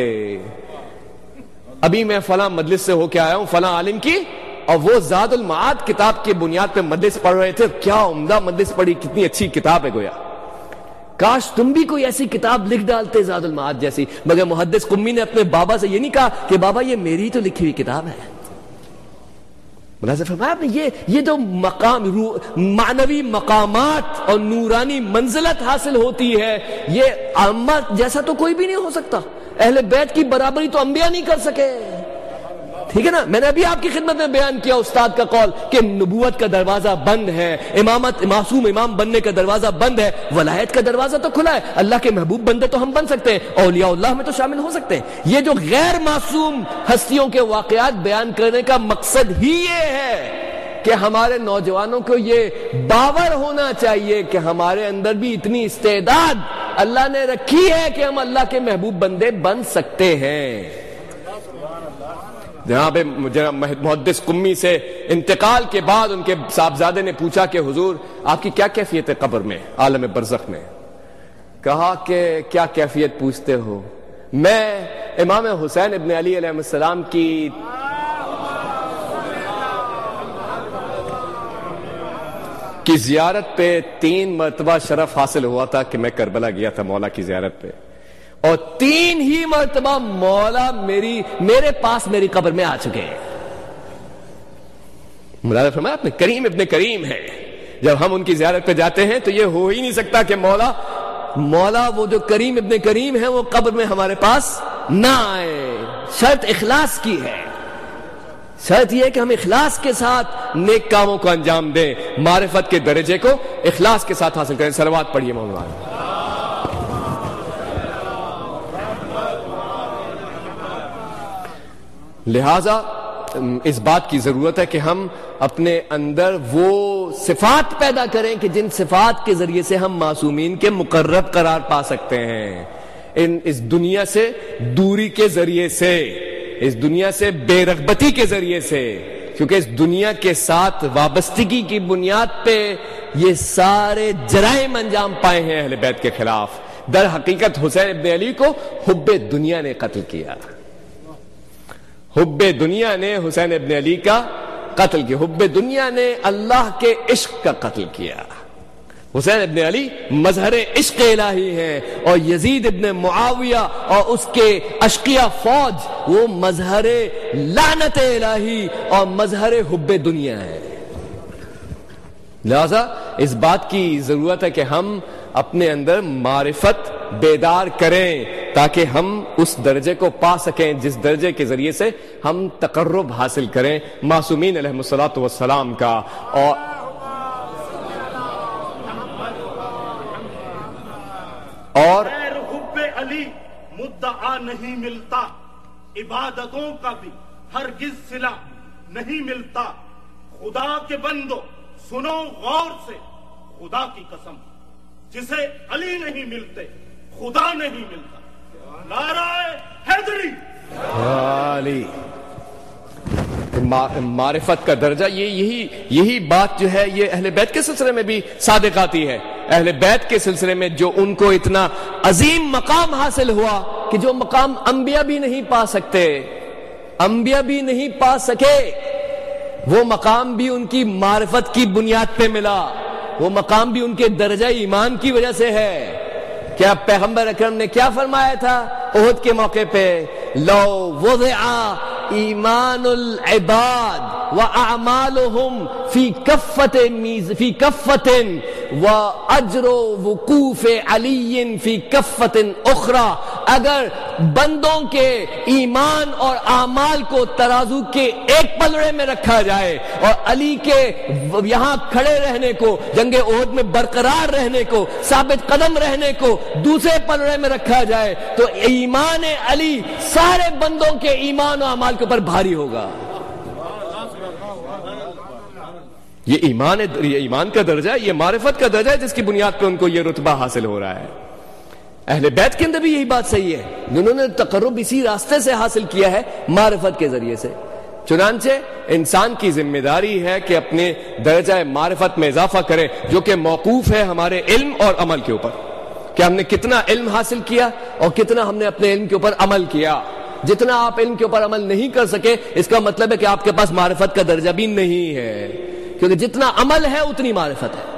ابھی میں فلاں مجلس سے ہو کے آیا ہوں فلاں عالم کی، اور وہ زاد المعاد کتاب کی بنیاد پہ مجلس پڑھ رہے تھے، کیا عمدہ مجلس پڑھی، کتنی اچھی کتاب ہے، گویا کاش تم بھی کوئی ایسی کتاب لکھ ڈالتے زاد المعاد جیسی۔ مگر محدث قمی نے اپنے بابا سے یہ نہیں کہا کہ بابا یہ میری تو لکھی ہوئی کتاب ہے۔ ملاحظہ فرمایا آپ نے، یہ یہ جو مقام معنوی مقامات اور نورانی منزلت حاصل ہوتی ہے، یہ عامہ جیسا تو کوئی بھی نہیں ہو سکتا۔ اہل بیت کی برابری تو انبیاء نہیں کر سکے، ٹھیک ہے نا۔ میں نے ابھی آپ کی خدمت میں بیان کیا استاد کا قول کہ نبوت کا دروازہ بند ہے، امامت معصوم امام بننے کا دروازہ بند ہے، ولایت کا دروازہ تو کھلا ہے، اللہ کے محبوب بندے تو ہم بن سکتے ہیں، اولیاء اللہ میں تو شامل ہو سکتے ہیں۔ یہ جو غیر معصوم ہستیوں کے واقعات بیان کرنے کا مقصد ہی یہ ہے کہ ہمارے نوجوانوں کو یہ باور ہونا چاہیے کہ ہمارے اندر بھی اتنی استعداد اللہ نے رکھی ہے کہ ہم اللہ کے محبوب بندے بن سکتے ہیں۔ جناب محدث قمی سے انتقال کے بعد ان کے صاحبزادے نے پوچھا کہ حضور آپ کی کیا کیفیت ہے قبر میں، عالم برزخ میں؟ کہا کہ کیا کیفیت پوچھتے ہو؟ میں امام حسین ابن علی علیہ السلام کی کی زیارت پہ تین مرتبہ شرف حاصل ہوا تھا کہ میں کربلا گیا تھا مولا کی زیارت پہ، اور تین ہی مرتبہ مولا میری میرے پاس میری قبر میں آ چکے ہیں۔ ملاحظہ فرمایا آپ نے، کریم ابن کریم ہے، جب ہم ان کی زیارت پہ جاتے ہیں تو یہ ہو ہی نہیں سکتا کہ مولا مولا وہ جو کریم ابن کریم ہے وہ قبر میں ہمارے پاس نہ آئے۔ شرط اخلاص کی ہے، شرط یہ ہے کہ ہم اخلاص کے ساتھ نیک کاموں کو انجام دیں، معرفت کے درجے کو اخلاص کے ساتھ حاصل کریں۔ صلوات پڑھیے مولانا۔ لہذا اس بات کی ضرورت ہے کہ ہم اپنے اندر وہ صفات پیدا کریں کہ جن صفات کے ذریعے سے ہم معصومین کے مقرب قرار پا سکتے ہیں، ان اس دنیا سے دوری کے ذریعے سے، اس دنیا سے بے رغبتی کے ذریعے سے، کیونکہ اس دنیا کے ساتھ وابستگی کی بنیاد پہ یہ سارے جرائم انجام پائے ہیں اہل بیت کے خلاف۔ در حقیقت حسین ابن علی کو حب دنیا نے قتل کیا، حب دنیا نے حسین ابن علی کا قتل کیا، حب دنیا نے اللہ کے عشق کا قتل کیا۔ حسین ابن علی مظہر عشق الہی ہیں، اور یزید ابن معاویہ اور اس کے اشقیہ فوج وہ مظہر لعنت الہی اور مظہر حب دنیا ہے۔ لہذا اس بات کی ضرورت ہے کہ ہم اپنے اندر معرفت بیدار کریں تاکہ ہم اس درجے کو پا سکیں جس درجے کے ذریعے سے ہم تقرب حاصل کریں معصومین علیہ الصلوۃ والسلام کا۔ اور اور حب علی مدعا نہیں ملتا، عبادتوں کا بھی ہرگز صلہ نہیں ملتا۔ خدا کے بندو سنو غور سے، خدا کی قسم جسے علی نہیں ملتے خدا نہیں ملتا۔ نعرہ حیدری علی. معرفت کا درجہ یہ یہی یہی بات جو ہے یہ اہل بیت کے سلسلے میں بھی صادق آتی ہے. اہل بیت کے سلسلے میں جو ان کو اتنا عظیم مقام حاصل ہوا کہ جو مقام انبیاء بھی نہیں پا سکتے، انبیاء بھی نہیں پا سکے، وہ مقام بھی ان کی معرفت کی بنیاد پہ ملا. وہ مقام بھی ان کے درجہ ایمان کی وجہ سے ہے. کیا پیغمبر اکرم نے کیا فرمایا تھا احد کے موقع پہ؟ لو وضع ایمان العباد واعمالهم فی کفۃ فی کفۃ واجر وقوف علی فی کفۃ اخری. اگر بندوں کے ایمان اور اعمال کو ترازو کے ایک پلڑے میں رکھا جائے اور علی کے یہاں کھڑے رہنے کو، جنگ احد میں برقرار رہنے کو، ثابت قدم رہنے کو دوسرے پلڑے میں رکھا جائے، تو ایمان علی سارے بندوں کے ایمان و اعمال کے اوپر بھاری ہوگا. یہ ایمان یہ ایمان کا درجہ، یہ معرفت کا درجہ ہے جس کی بنیاد پہ ان کو یہ رتبہ حاصل ہو رہا ہے. اہل بیت کے اندر بھی یہی بات صحیح ہے، جنہوں نے تقرب اسی راستے سے حاصل کیا ہے، معرفت کے ذریعے سے. چنانچہ انسان کی ذمہ داری ہے کہ اپنے درجہ معرفت میں اضافہ کرے، جو کہ موقوف ہے ہمارے علم اور عمل کے اوپر، کہ ہم نے کتنا علم حاصل کیا اور کتنا ہم نے اپنے علم کے اوپر عمل کیا. جتنا آپ علم کے اوپر عمل نہیں کر سکے، اس کا مطلب ہے کہ آپ کے پاس معرفت کا درجہ بھی نہیں ہے، کیونکہ جتنا عمل ہے اتنی معرفت ہے.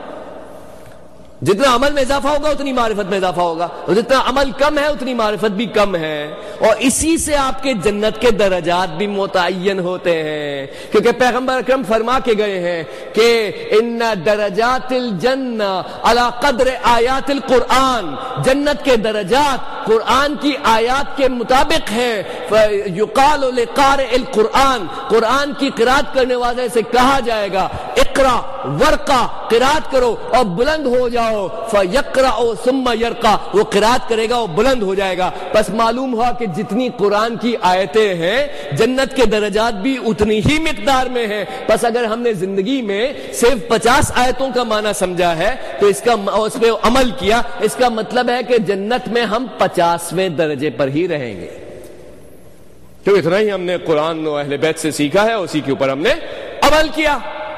جتنا عمل میں اضافہ ہوگا اتنی معرفت میں اضافہ ہوگا، اور جتنا عمل کم ہے اتنی معرفت بھی کم ہے. اور اسی سے آپ کے جنت کے درجات بھی متعین ہوتے ہیں، کیونکہ پیغمبر اکرم فرما کے گئے ہیں کہ ان درجات الجنہ علی قدر آیات القرآن، جنت کے درجات قرآن کی آیات کے مطابق ہیں. یقال لقارئ القرآن، قرآن کی قرات کرنے والے سے کہا جائے گا اقرا ورقا، قرات کرو اور بلند ہو جاؤ. فَيَقْرَأُ ثُمَّ يَرْقَى، وہ قرات کرے گا وہ بلند ہو جائے گا. پس معلوم ہوا کہ جتنی قرآن کی آیتیں ہیں جنت کے درجات بھی اتنی ہی مقدار میں ہیں. پس اگر ہم نے زندگی میں صرف پچاس آیتوں کا معنی سمجھا ہے تو اس کا اس پہ عمل کیا، اس کا مطلب ہے کہ جنت میں ہم پچاسویں درجے پر ہی رہیں گے، تو اتنا ہی ہم نے قرآن و اہل بیت سے سیکھا ہے، اسی کے اوپر ہم نے عمل کیا.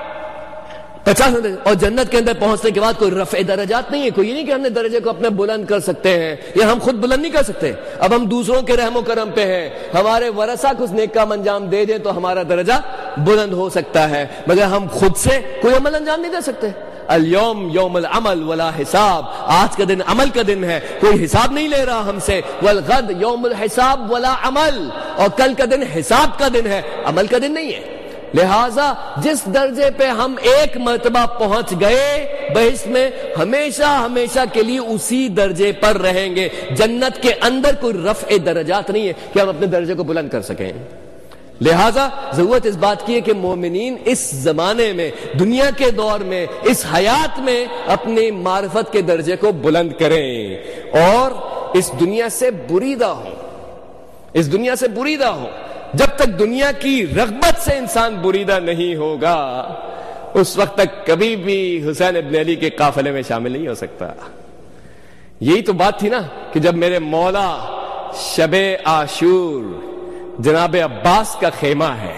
پچاس. اور جنت کے اندر پہنچنے کے بعد کوئی رفع درجات نہیں ہے، کوئی یہ نہیں کہ ہم نے درجے کو اپنے بلند کر سکتے ہیں یا ہم خود بلند نہیں کر سکتے. اب ہم دوسروں کے رحم و کرم پہ ہیں، ہمارے ورثہ کچھ نیک کام انجام دے دیں تو ہمارا درجہ بلند ہو سکتا ہے، مگر ہم خود سے کوئی عمل انجام نہیں دے سکتے. اليوم یوم العمل ولا حساب، آج کا دن عمل کا دن ہے، کوئی حساب نہیں لے رہا ہم سے. والغد یوم الحساب ولا عمل، اور کل کا دن حساب کا دن ہے، عمل کا دن نہیں ہے. لہٰذا جس درجے پہ ہم ایک مرتبہ پہنچ گئے بحث میں، ہمیشہ ہمیشہ کے لیے اسی درجے پر رہیں گے. جنت کے اندر کوئی رفع درجات نہیں ہے کہ ہم اپنے درجے کو بلند کر سکیں. لہٰذا ضرورت اس بات کی ہے کہ مومنین اس زمانے میں، دنیا کے دور میں، اس حیات میں اپنی معرفت کے درجے کو بلند کریں اور اس دنیا سے بریدہ ہوں، اس دنیا سے بریدہ ہوں. جب تک دنیا کی رغبت سے انسان بریدہ نہیں ہوگا اس وقت تک کبھی بھی حسین ابن علی کے قافلے میں شامل نہیں ہو سکتا. یہی تو بات تھی نا کہ جب میرے مولا شب عاشور جناب عباس کا خیمہ ہے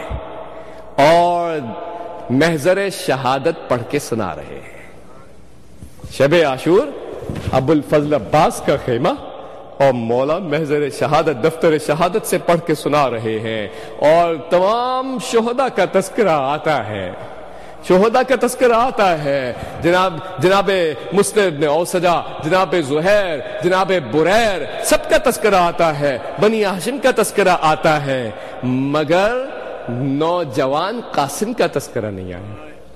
اور محضر شہادت پڑھ کے سنا رہے ہیں. شب عاشور ابو الفضل عباس کا خیمہ اور مولا محضر شہادت دفتر شہادت سے پڑھ کے سنا رہے ہیں، اور تمام شہداء کا تذکرہ آتا ہے، شہداء کا تذکرہ آتا ہے. جناب جناب مسلم بن اوسجہ، جناب زہیر، جناب بریر، سب کا تذکرہ آتا ہے، بنی ہاشم کا تذکرہ آتا ہے، مگر نوجوان قاسم کا تذکرہ نہیں آیا.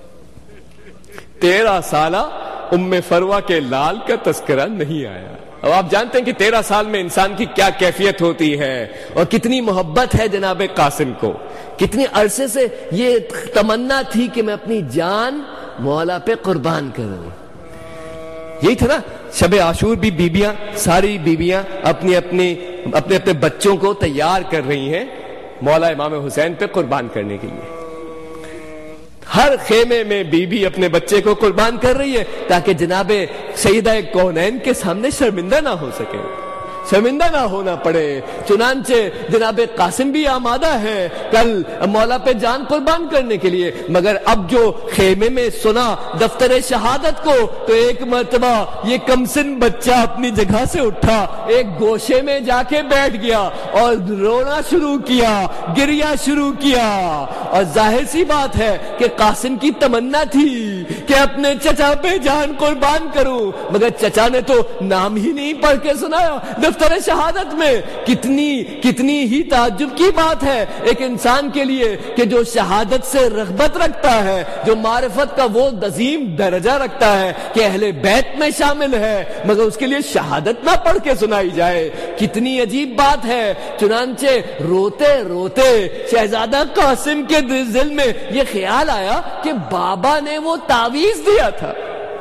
تیرہ سالہ ام فروہ کے لال کا تذکرہ نہیں آیا. اب آپ جانتے ہیں کہ تیرہ سال میں انسان کی کیا کیفیت ہوتی ہے اور کتنی محبت ہے جناب قاسم کو. کتنی عرصے سے یہ تمنا تھی کہ میں اپنی جان مولا پہ قربان کروں. یہی تھا نا شب عاشور بھی بیبیاں، ساری بیبیاں اپنی اپنی اپنے اپنے بچوں کو تیار کر رہی ہیں مولا امام حسین پہ قربان کرنے کے لیے. ہر خیمے میں بی بی اپنے بچے کو قربان کر رہی ہے تاکہ جناب سیدہ کونین کے سامنے شرمندہ نہ ہو سکے. شرمندہ نہ ہونا پڑے. چنانچہ جناب قاسم بھی آمادہ ہے کل مولا پہ جان قربان کرنے کے لیے، مگر اب جو خیمے میں سنا دفتر شہادت کو تو ایک مرتبہ یہ کمسن بچہ اپنی جگہ سے اٹھا، ایک گوشے میں جا کے بیٹھ گیا اور رونا شروع کیا، گریا شروع کیا. اور ظاہر سی بات ہے کہ قاسم کی تمنا تھی کہ اپنے چچا پہ جان قربان کروں، مگر چچا نے تو نام ہی نہیں پڑھ کے سنایا دفتر شہادت میں. کتنی کتنی ہی تعجب کی بات ہے ایک انسان کے لیے کہ جو شہادت سے رغبت رکھتا ہے، جو معرفت کا وہ عظیم درجہ رکھتا ہے کہ اہل بیت میں شامل ہے، مگر اس کے لیے شہادت نہ پڑھ کے سنائی جائے. کتنی عجیب بات ہے. چنانچہ روتے روتے شہزادہ قاسم کے دل میں یہ خیال آیا کہ بابا نے وہ تعویذ دیا تھا،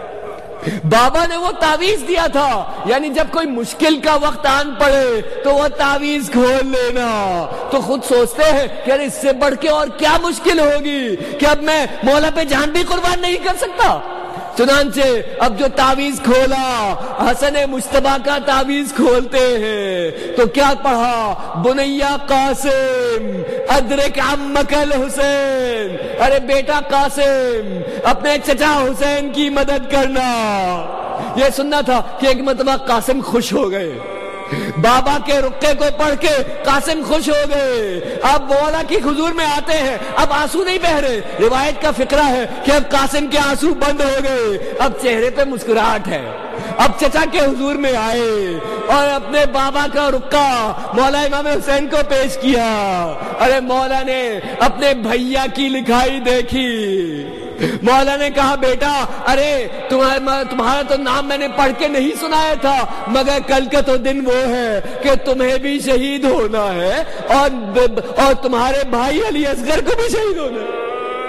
بابا نے وہ تعویذ دیا تھا، یعنی جب کوئی مشکل کا وقت آن پڑے تو وہ تعویذ کھول لینا. تو خود سوچتے ہیں کہ اس سے بڑھ کے اور کیا مشکل ہوگی کہ اب میں مولا پہ جان بھی قربان نہیں کر سکتا. چنانچہ اب جو تعویذ کھولا، حسن مجتبیٰ کا تعویذ کھولتے ہیں تو کیا پڑھا؟ بنیا قاسم ادرک عمک الحسین، ارے بیٹا قاسم اپنے چچا حسین کی مدد کرنا. یہ سننا تھا کہ ایک مرتبہ قاسم خوش ہو گئے، بابا کے رقے کو پڑھ کے قاسم خوش ہو گئے. اب مولا کی حضور میں آتے ہیں، اب آنسو نہیں بہ رہے. روایت کا فقرہ ہے کہ اب قاسم کے آنسو بند ہو گئے، اب چہرے پہ مسکراہٹ ہے. اب چچا کے حضور میں آئے اور اپنے بابا کا رقہ مولا امام حسین کو پیش کیا. ارے مولا نے اپنے بھیا کی لکھائی دیکھی، مولا نے کہا بیٹا ارے تمہارا تو نام میں نے پڑھ کے نہیں سنایا تھا، مگر کل کا تو دن وہ ہے کہ تمہیں بھی شہید ہونا ہے اور اور تمہارے بھائی علی اصغر کو بھی شہید ہونا ہے.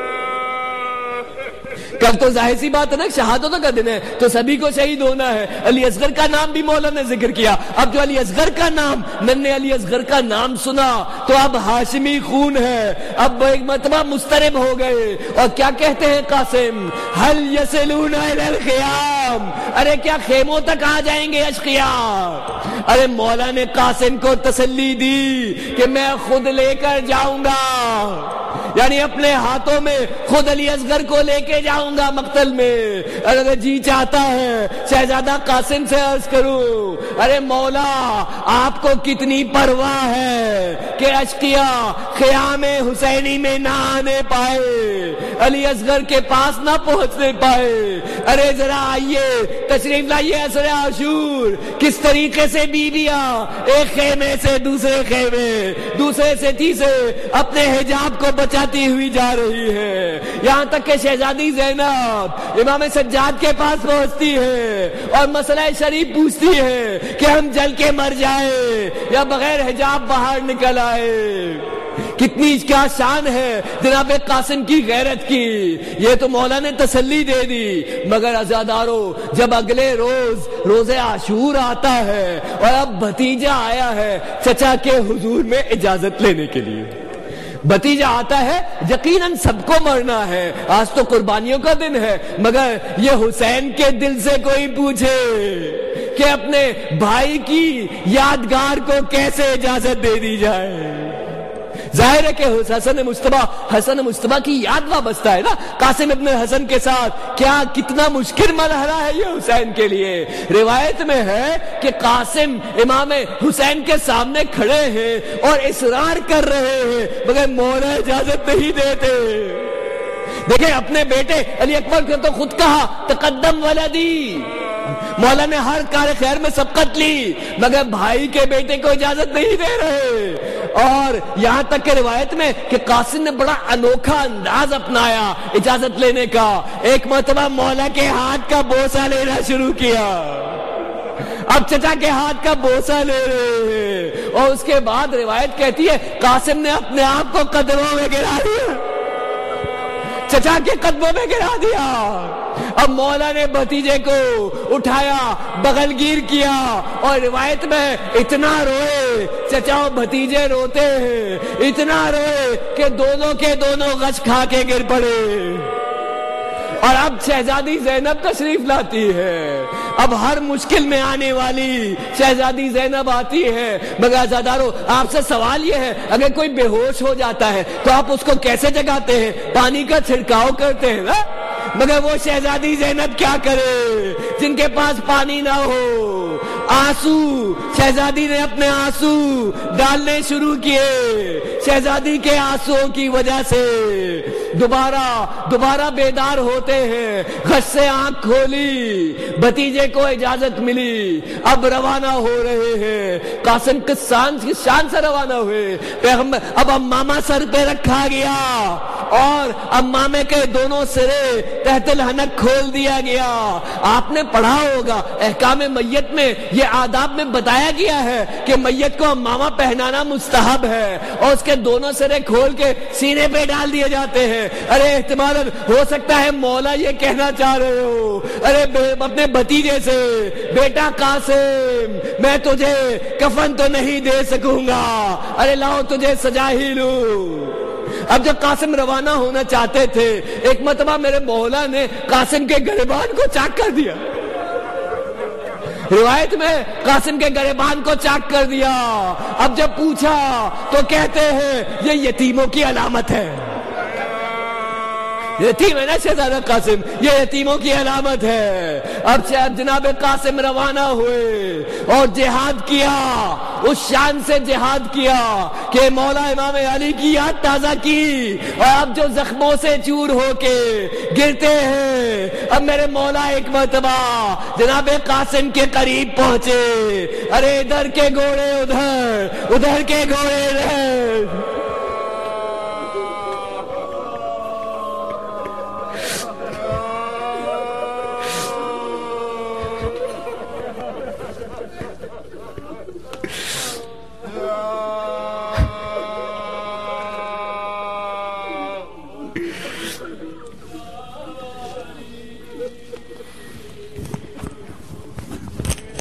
کل تو ظاہر سی بات ہے نا، شہادتوں کا دن ہے تو سبھی کو شہید ہونا ہے. علی اصغر کا نام بھی مولا نے ذکر کیا. اب جو علی اصغر کا نام، ننھے علی اصغر کا نام سنا تو اب ہاشمی خون ہے، اب ایک مرتبہ مضطرب ہو گئے. اور کیا کہتے ہیں قاسم؟ هل يصلون الى الخيام، ارے کیا خیموں تک آ جائیں گے اشقیاء؟ ارے مولا نے قاسم کو تسلی دی کہ میں خود لے کر جاؤں گا، یعنی اپنے ہاتھوں میں خود علی اصغر کو لے کے جاؤں گا مقتل میں. اگر جی چاہتا ہے شہزادہ قاسم سے عرض کروں، ارے مولا آپ کو کتنی پرواہ ہے کہ اشقیاء خیام حسینی میں نہ آنے پائے، علی اصغر کے پاس نہ پہنچنے پائے. ارے ذرا آئیے، تشریف لائیے عصر عاشور. کس طریقے سے بیویاں ایک خیمے سے دوسرے خیمے، دوسرے سے تیسرے اپنے حجاب کو بچاتی ہوئی جا رہی ہے، یہاں تک کہ شہزادی زینب امام سجاد کے پاس پہنچتی ہے اور مسئلہ شریف پوچھتی ہے کہ ہم جل کے مر جائے یا بغیر حجاب باہر نکل آئے. کتنی کیا شان ہے جناب قاسم کی غیرت کی. یہ تو مولا نے تسلی دے دی، مگر عزادارو جب اگلے روز روز عاشور آتا ہے اور اب بھتیجا آیا ہے چچا کے حضور میں اجازت لینے کے لیے، بھتیجا آتا ہے، یقیناً سب کو مرنا ہے، آج تو قربانیوں کا دن ہے، مگر یہ حسین کے دل سے کوئی پوچھے کہ اپنے بھائی کی یادگار کو کیسے اجازت دے دی جائے. ظاہر ہے کہ حسن مجتبیٰ حسن مجتبیٰ کی یاد وابستہ ہے نا قاسم ابن حسن کے ساتھ. کیا کتنا مشکل مرحلہ ہے یہ حسین کے لیے. روایت میں ہے کہ قاسم امام حسین کے سامنے کھڑے ہیں اور اصرار کر رہے ہیں مگر مولا اجازت نہیں دیتے. دیکھیں اپنے بیٹے علی اکبر کو تو خود کہا تقدم ولدی، مولا نے ہر کار خیر میں سبقت لی، مگر بھائی کے بیٹے کو اجازت نہیں دے رہے. اور یہاں تک کہ روایت میں کہ قاسم نے بڑا انوکھا انداز اپنایا اجازت لینے کا. ایک مرتبہ مولا کے ہاتھ کا بوسہ لینا شروع کیا، اب چچا کے ہاتھ کا بوسہ لے رہے ہیں. اور اس کے بعد روایت کہتی ہے قاسم نے اپنے آپ کو قدموں میں گرا دیا، چچا کے قدموں میں گرا دیا. اب مولا نے بھتیجے کو اٹھایا، بغل گیر کیا اور روایت میں اتنا روئے، چچا و بھتیجے روتے ہیں، اتنا روئے کہ دونوں کے دونوں غش کھا کے گر پڑے. اور اب شہزادی زینب تشریف لاتی ہے. اب ہر مشکل میں آنے والی شہزادی زینب آتی ہے. مگر عزادارو آپ سے سوال یہ ہے اگر کوئی بے ہوش ہو جاتا ہے تو آپ اس کو کیسے جگاتے ہیں؟ پانی کا چھڑکاؤ کرتے ہیں نا. مگر وہ شہزادی زینب کیا کرے جن کے پاس پانی نہ ہو؟ آنسو شہزادی نے اپنے آنسو ڈالنے شروع کیے. شہزادی کے آنسوؤں کی وجہ سے دوبارہ دوبارہ بیدار ہوتے ہیں. غش سے آنکھ کھولی، بھتیجے کو اجازت ملی، اب روانہ ہو رہے ہیں. قاسم کس شان کس شان سے روانہ ہوئے. پیغمبر اب امامہ سر پہ رکھا گیا اور امامے کے دونوں سرے تحت الحنک کھول دیا گیا. آپ نے پڑھا ہوگا احکام میت میں یہ آداب میں بتایا گیا ہے کہ میت کو امامہ پہنانا مستحب ہے اور اس کے دونوں سرے کھول کے سینے پہ ڈال دیے جاتے ہیں. ارے احتمال ہو سکتا ہے مولا یہ کہنا چاہ رہے ہو ارے اپنے بھتیجے سے، بیٹا قاسم میں تجھے کفن تو نہیں دے سکوں گا، ارے لاؤ تجھے سجا ہی لوں. اب جب قاسم روانہ ہونا چاہتے تھے ایک مرتبہ میرے مولا نے قاسم کے گریبان کو چاک کر دیا. روایت میں قاسم کے گریبان کو چاک کر دیا. اب جب پوچھا تو کہتے ہیں یہ یتیموں کی علامت ہے. یتیم ہے نا شہزادہ قاسم، یہ یتیموں کی علامت ہے. اب جناب قاسم روانہ ہوئے اور جہاد کیا، اس شان سے جہاد کیا کہ مولا امام علی کی یاد تازہ کی. اور اب جو زخموں سے چور ہو کے گرتے ہیں، اب میرے مولا ایک مرتبہ جناب قاسم کے قریب پہنچے. ارے ادھر کے گھوڑے ادھر، ادھر کے گھوڑے ادھر.